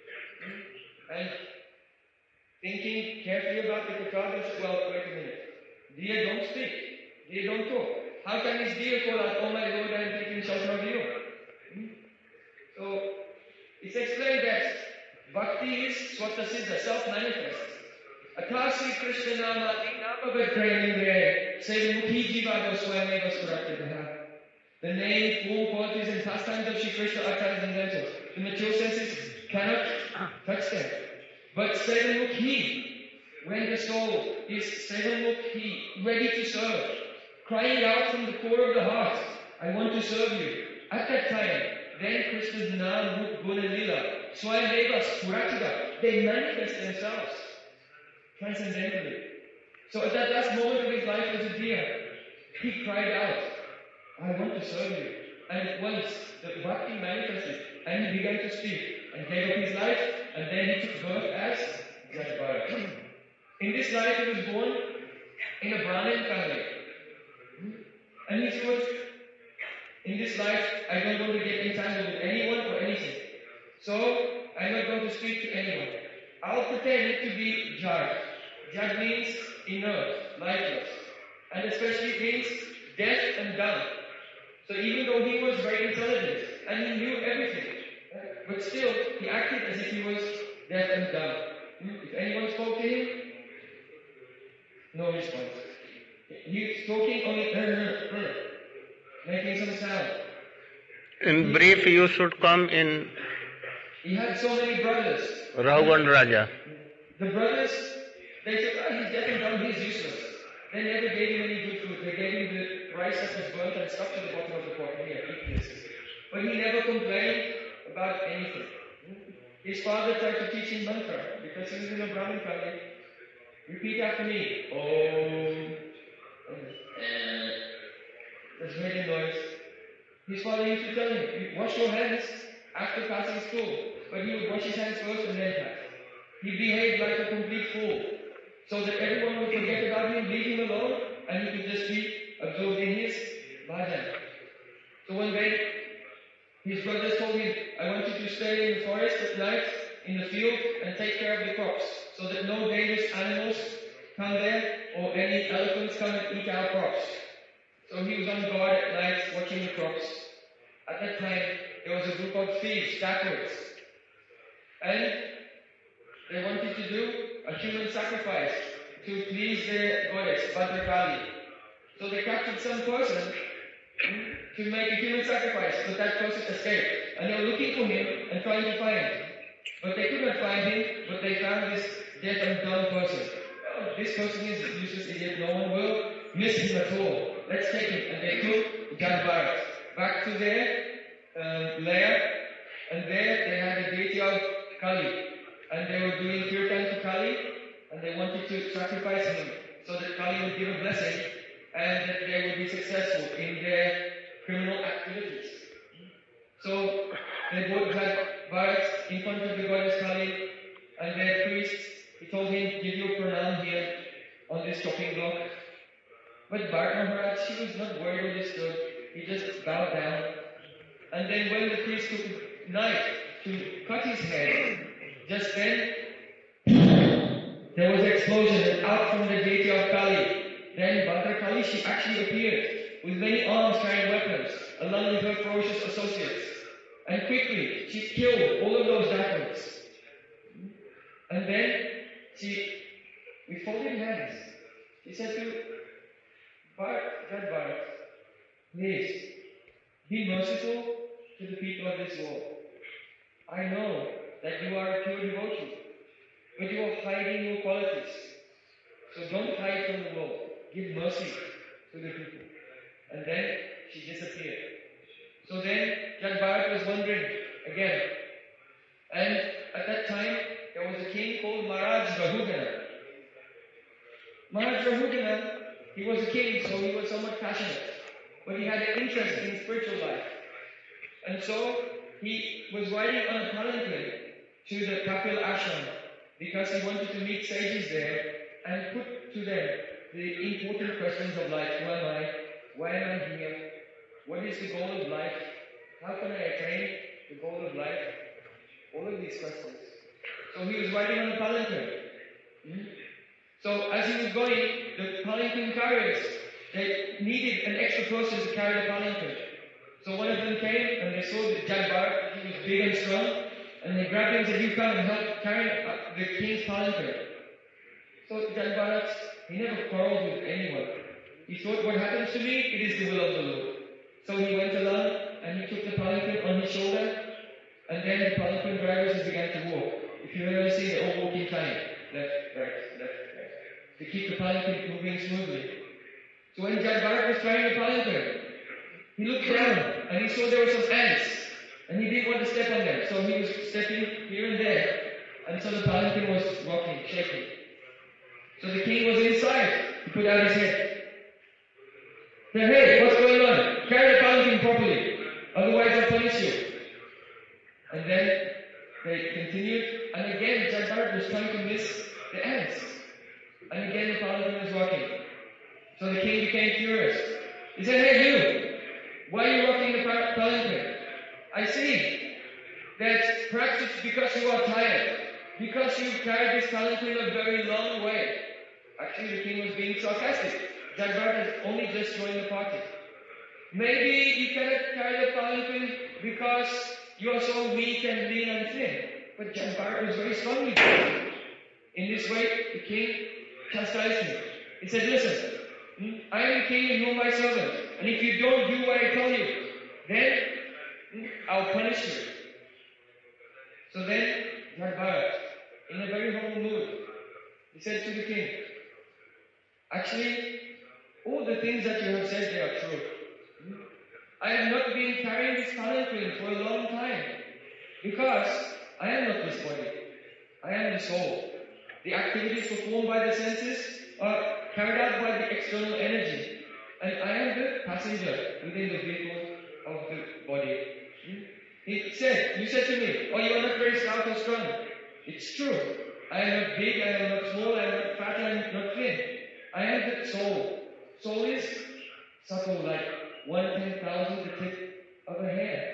and thinking carefully about the katha, they say, well, wait a minute. Deer don't speak. Deer don't talk. How can this deer call out, "Oh my Lord, I am taking shelter of you"? Hmm? So, it's explained that bhakti is swata siddha, self-manifest. Athasi Krishna nama nama vadrayindre sevamukhi jiva goswami vaskurataha. The name, form, qualities and pastimes of Sri Krishna are transcendental. The mature senses cannot touch them. But Sevamukhi, when the soul is Sevamukhi, ready to serve, crying out from the core of the heart, "I want to serve you." At that time, then Krishna's Nam, Rup, Guna, Lila, Swayameva, Spuratida, they manifest themselves transcendentally. So at that last moment of his life as a deer, he cried out, "I want to serve you." And at once, the bhakti manifested, and he began to speak, and gave up his life, and then he took birth as Jadbharat. In this life, he was born in a Brahmin family. And he thought, in this life, I don't want to get entangled with anyone or anything. So, I'm not going to speak to anyone. I'll pretend to be Jad. Jad means inert, lifeless. And especially it means deaf and dumb. So even though he was very intelligent and he knew everything, but still he acted as if he was deaf and dumb. If anyone spoke to him, no response. He was talking only uh, uh, uh, making some sound. In brief, you should come in He had so many brothers. Raghuvan Raja. The brothers, they said, "Oh, he's deaf and dumb, he's useless." They never gave him any good food. They gave him the rice that was burnt and stuck to the bottom of the pot. Here, eat this. But he never complained about anything. His father tried to teach him mantra because he was in a Brahmin family. Repeat after me. Om. That's making noise. His father used to tell him, "Wash your hands after passing stool." But he would wash his hands first and then pass. He behaved like a complete fool, so that everyone would forget about him, leave him alone, and he could just be absorbed in his bhajan. So one day, his brothers told him, "I want you to stay in the forest at night, in the field, and take care of the crops, so that no dangerous animals come there, or any elephants come and eat our crops." So he was on guard at night, watching the crops. At that time, there was a group of thieves, dacoits, and they wanted to do a human sacrifice to please their goddess, Bhadrakali. So they captured some person to make a human sacrifice, but that person escaped. And they were looking for him and trying to find him. But they could not find him, but they found this deaf and dumb person. Oh, this person is a useless idiot, no one will miss him at all. Let's take him. And they took Jan Bharat back to their um, lair, and there they had the deity of Kali. And they were doing kirtan to Kali, and they wanted to sacrifice him so that Kali would give a blessing and that they would be successful in their criminal activities. So they brought Bharat in front of the goddess Kali, and their priest, he told him, give your pranam here on this chopping block. But Bharat Maharaj, he was not worried or disturbed. He just bowed down. And then when the priest took a knife to cut his head, just then there was an explosion, and out from the deity of Kali, then Bhadra Kali, she actually appeared with many arms carrying weapons, along with her ferocious associates. And quickly, she killed all of those Dakons. And then she, with folded hands, she said to Bharat, Jad Bharat, please, be merciful to the people of this world. I know that you are a pure devotee, but you are hiding your qualities. So don't hide from the world. Give mercy to the people. And then she disappeared. So then Jad Bharat was wondering again. And at that time, there was a king called Maharaj Rahugana. Maharaj Rahugana, he was a king, so he was somewhat passionate. But he had an interest in spiritual life. And so he was riding on a palanquin to the Kapil Ashram because he wanted to meet sages there and put to them the important questions of life. Who am I? Why am I here? What is the goal of life? How can I attain the goal of life? All of these questions. So he was riding on a palanquin. Hmm? So as he was going, the palanquin carriers, they needed an extra person to carry the palanquin. So one of them came and they saw that Jad Bharat, he was big and strong, and they grabbed him and said, you come and help carry the king's palanquin. So Jad Bharat, he never quarreled with anyone. He thought, what happens to me, it is the will of the Lord. So he went along and he took the palanquin on his shoulder, and then the palanquin drivers began to walk. If you've ever seen, they all walk in time. Left, right, left, right. To keep the palanquin moving smoothly. So when Jad Bharat was trying the palanquin, he looked down and he saw there were some ants, and he didn't want to step on them. So he was stepping here and there, and so the palanquin was rocking, shaking. So the king was inside. He put out his head. He said, hey, what's going on? Carry the palanquin properly, otherwise I'll punish you. And then they continued, and again Jad Bharat was trying to miss the ants. And again the palanquin was rocking. So the king became furious. He said, hey you, why are you rocking the palanquin? I see that perhaps it's because you are tired, because you carried this palanquin a very long way. Actually, the king was being sarcastic. Jad Bharat has only just joined the party. Maybe you cannot carry the palanquin because you are so weak and lean and thin. But Jad Bharat was very strongly built. In this way, the king chastised him. He said, listen, I am the king and you are my servant. And if you don't do what I tell you, then I'll punish you. So then, Jad Bharat, in a very humble mood, he said to the king, actually, all the things that you have said, they are true. I have not been carrying this palanquin for a long time because I am not this body. I am the soul. The activities performed by the senses are carried out by the external energy, and I am the passenger within the vehicle of the body. He said, you said to me, oh, you are not very stout or strong. It's true. I am not big, I am not small, I am not fat, I am not thin. I am the soul. Soul is subtle, like one ten thousand the tip of a hair.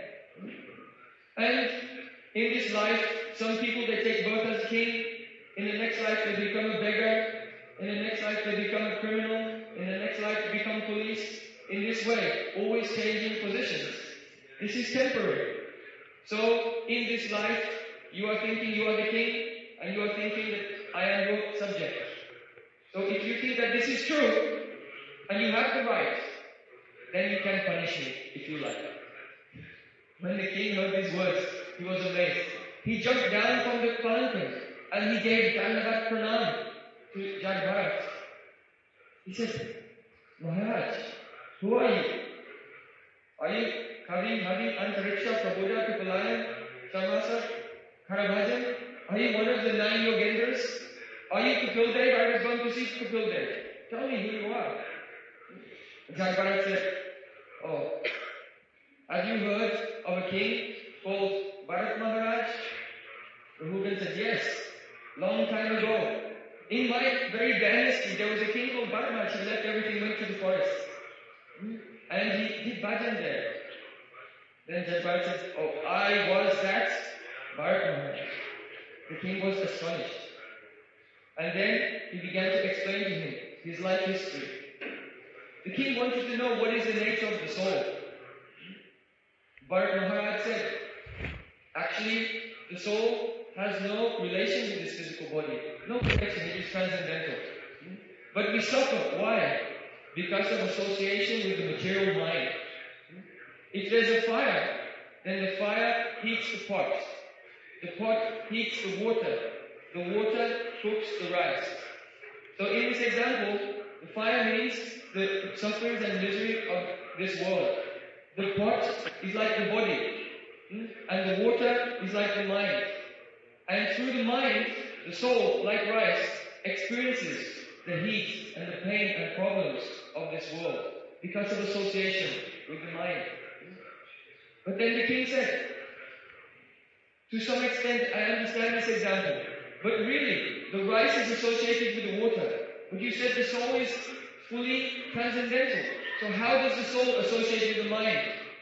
And in this life, some people, they take birth as king. In the next life, they become a beggar. In the next life, they become a criminal. In the next life, they become police. In this way, always changing positions. This is temporary. So, in this life, you are thinking you are the king, and you are thinking that I am your subject. So, if you think that this is true, and you have the right, then you can punish me if you like. When the king heard these words, he was amazed. he jumped down from the palanquin and he gave Dandavat Pranam to Jagabharat. He said, Maharaj, who are you? Are you Kavi, Havi, Antariksha, Prabhuda, Pipalayan, Samasa, Karabhajan? Are you one of the nine Yogendras? Are you Kapildev? I was going to see Kapildev. Tell me who you are. Jagabharat said, oh, have you heard of a king called Bharat Maharaj? Rahugan said, yes, long time ago. In my very dynasty, there was a king called Bharat Maharaj. He left everything, went to the forest. And he did bhajan there. Then Jagabharat said, oh, I was that Bharat Maharaj. The king was astonished. And then he began to explain to him his life history. The king wanted to know what is the nature of the soul. Bharat Maharaj said, actually, the soul has no relation with this physical body. No connection, it is transcendental. But we suffer. Why? Because of association with the material mind. If there's a fire, then the fire heats the pot. The pot heats the water. The water cooks the rice. So in this example, the fire means the sufferings and misery of this world. The pot is like the body, and the water is like the mind. And through the mind, the soul, like rice, experiences the heat and the pain and problems of this world because of association with the mind. But then the king said, to some extent I understand this example, but really the rice is associated with the water. But you said the soul is fully transcendental. So how does the soul associate with the mind?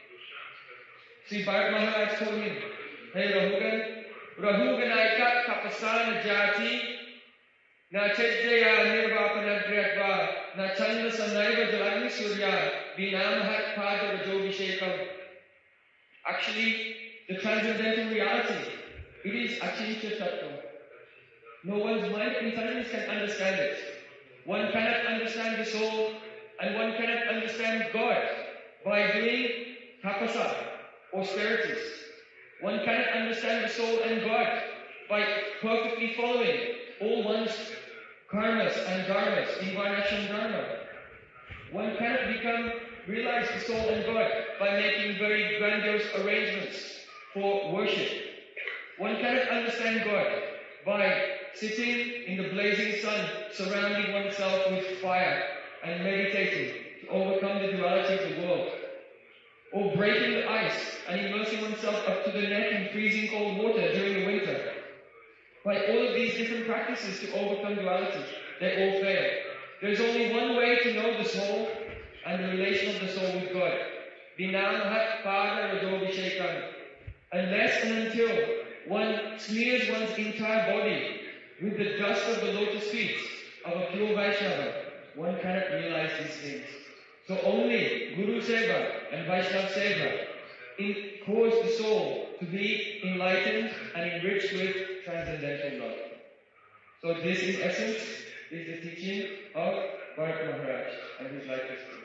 See, Bharat Maharaj told him, hey Rahugan, Rahuganaika kapasana jati na chejjaya nirvapana dryatva na chandra sanaiva jalagni surya vinamahat pada rajobhishekam. Actually, the transcendental reality, it is achintya tattva. No one's mind intelligence can understand it. One cannot understand the soul and one cannot understand God by doing tapasa, austerities. One cannot understand the soul and God by perfectly following all one's karmas and dharmas, incarnation dharma. One cannot become, realize the soul and God by making very grandiose arrangements for worship. One cannot understand God by sitting in the blazing sun, surrounding oneself with fire and meditating to overcome the duality of the world. Or breaking the ice and immersing oneself up to the neck in freezing cold water during the winter. By all of these different practices to overcome duality, they all fail. There's only one way to know the soul and the relation of the soul with God. Vinamahat pada rajobhishekam. Unless and until one smears one's entire body with the dust of the lotus feet of a pure Vaishnava, one cannot realize these things. So only Guru Seva and Vaishnava Seva in, cause the soul to be enlightened and enriched with transcendental love. So this in essence is the teaching of Bharat Maharaj and his life history.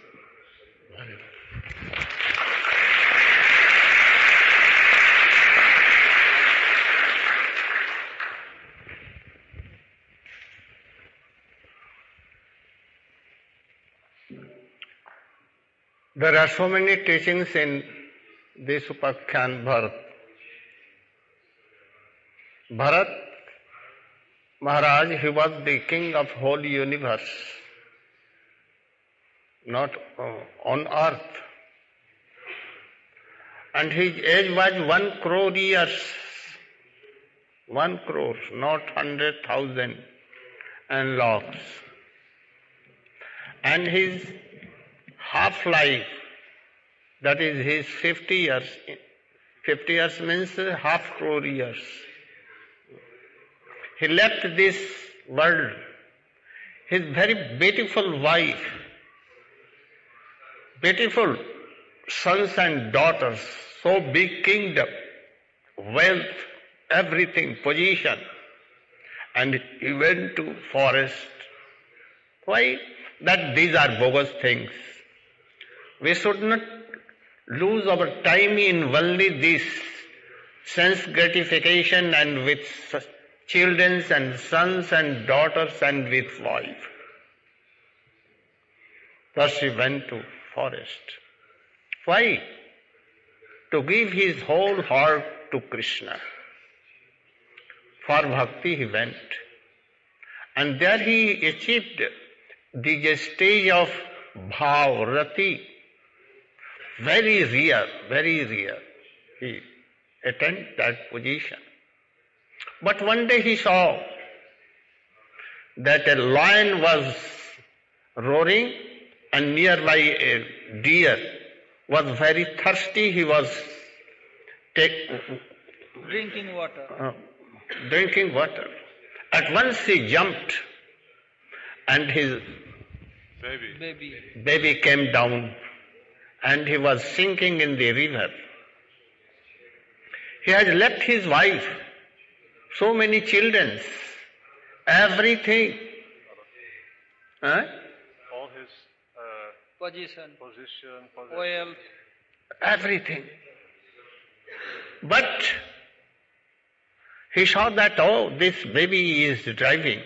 There are so many teachings in this Upakhyan Bharat. Bharat Maharaj, he was the king of whole universe, not uh, on earth. And his age was one crore years. One crore, not hundred thousand and lakhs. And his half-life, that is his fifty years. fifty years means half crore years. He left this world. His very beautiful wife, beautiful sons and daughters, so big kingdom, wealth, everything, position. And he went to forest. Why? That these are bogus things. We should not lose our time in only this sense gratification and with children and sons and daughters and with wife. Thus he went to forest. Why? To give his whole heart to Krishna. For bhakti he went. And there he achieved the stage of bhav, rati. Very rare, very rare. He attained that position. But one day he saw that a lion was roaring and nearby a deer was very thirsty. He was take, Drinking water. uh, drinking water. At once he jumped and his Baby. baby came down and he was sinking in the river. He had left his wife, so many children, everything. Huh? All his uh, Position. position, position. Oil. Everything. But he saw that, oh, this baby is driving,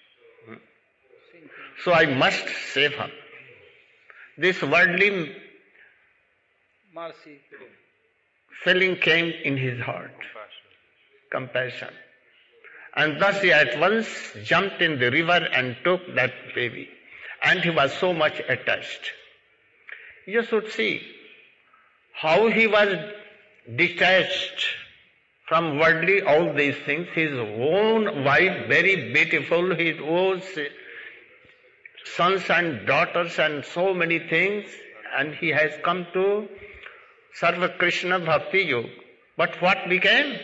so I must save her. This worldly Mercy. feeling came in his heart, compassion. And thus he at once jumped in the river and took that baby. And he was so much attached. You should see how he was detached from worldly all these things. His own wife, very beautiful, his own sons and daughters and so many things. And he has come to serve Krishna Bhakti Yoga. But what became?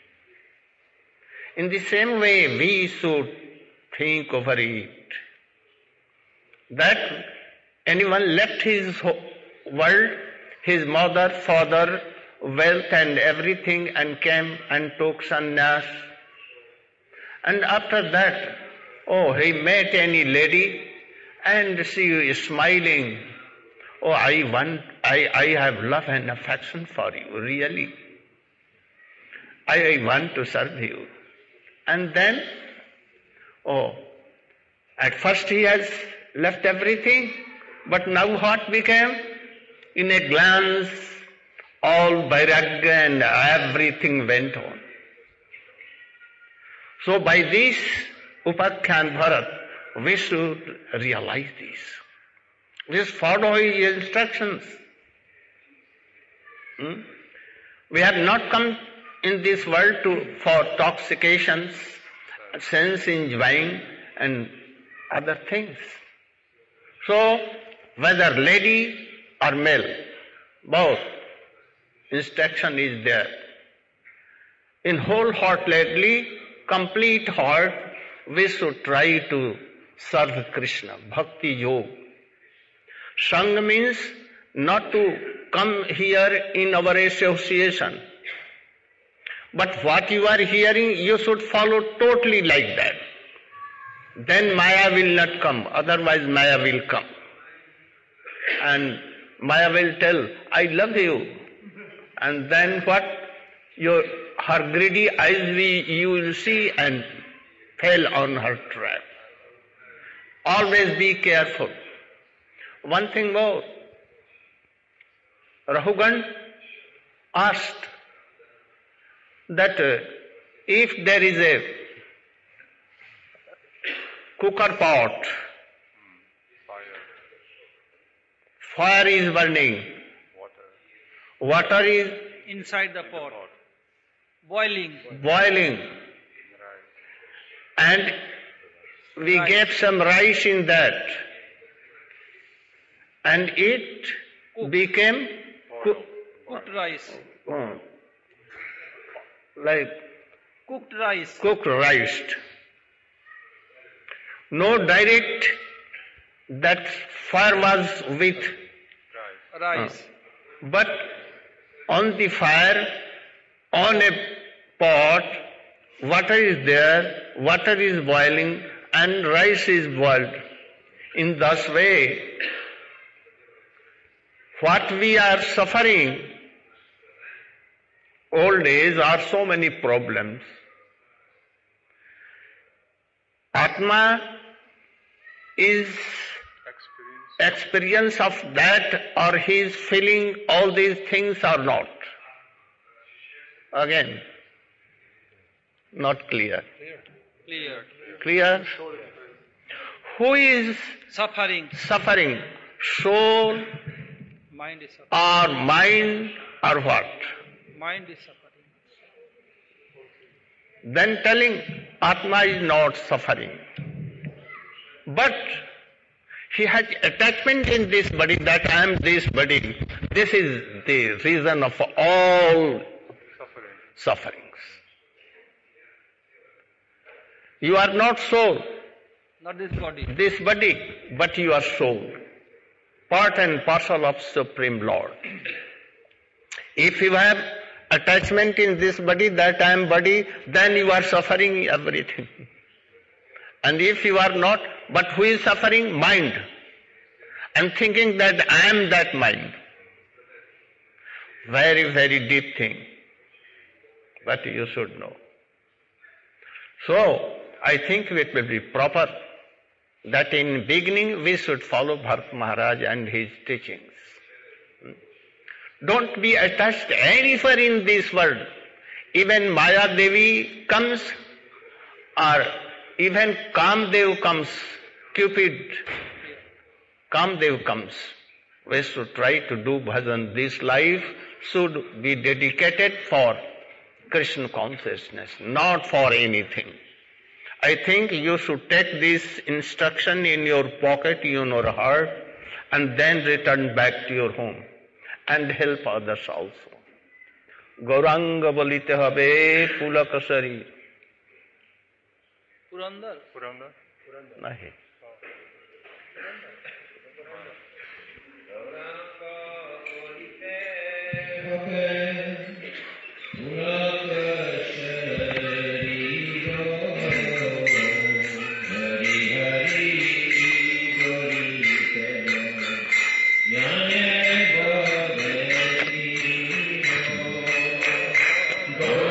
In the same way, we should think over it. That anyone left his world, his mother, father, wealth and everything and came and took sannyas. And after that, oh, he met any lady and she is smiling. Oh, I want, I, I have love and affection for you, really. I want to serve you. And then, oh, at first he has left everything, but now what became? In a glance, all vairagya and everything went on. So by this Upakhyan Bharat, we should realize this. We should follow his instructions. Hmm? We have not come in this world to for toxications, sense enjoying and other things. So, whether lady or male, both, instruction is there. In wholeheartedly, complete heart, we should try to serve Krishna, Bhakti Yoga. Sangha means not to come here in our association. But what you are hearing, you should follow totally like that. Then Maya will not come, otherwise Maya will come. And Maya will tell, I love you. And then what? Your, her greedy eyes we, you will see and fell on her trap. Always be careful. One thing more. Rahugan asked that uh, if there is a cooker pot, fire is burning, water is Inside the pot. Boiling. boiling, and we Rice. get some rice in that, and it Cook. became coo- Cooked rice. uh, like Cooked rice. cooked rice. No direct that fire was with, Rice. but on the fire, on a pot, water is there, water is boiling and rice is boiled. In this way, what we are suffering old age are so many problems. Atma is Experience. experience of that, or he is feeling all these things or not. Again, not clear. Clear. Clear? Who is Suffering. suffering? Soul Mind is suffering. or mind or what? Mind is suffering. Then telling Atma is not suffering. But he has attachment in this body, that I am this body. This is the reason of all Suffering. sufferings. You are not soul, Not this body. this body, but you are soul, part and parcel of Supreme Lord. If you have attachment in this body, that I am body, then you are suffering everything. And if you are not, but who is suffering? Mind. And thinking that I am that mind. Very, very deep thing. But you should know. So, I think it will be proper that in beginning we should follow Bharat Maharaj and his teachings. Don't be attached anywhere in this world. Even Maya Devi comes, or even Kamdev comes, Cupid, Kamdev comes. We should try to do bhajan. This life should be dedicated for Krishna consciousness, not for anything. I think you should take this instruction in your pocket, in your heart, and then return back to your home and help others also. Gauranga bolite habe pulakasari. Purandar. Purandar. Nahi. Go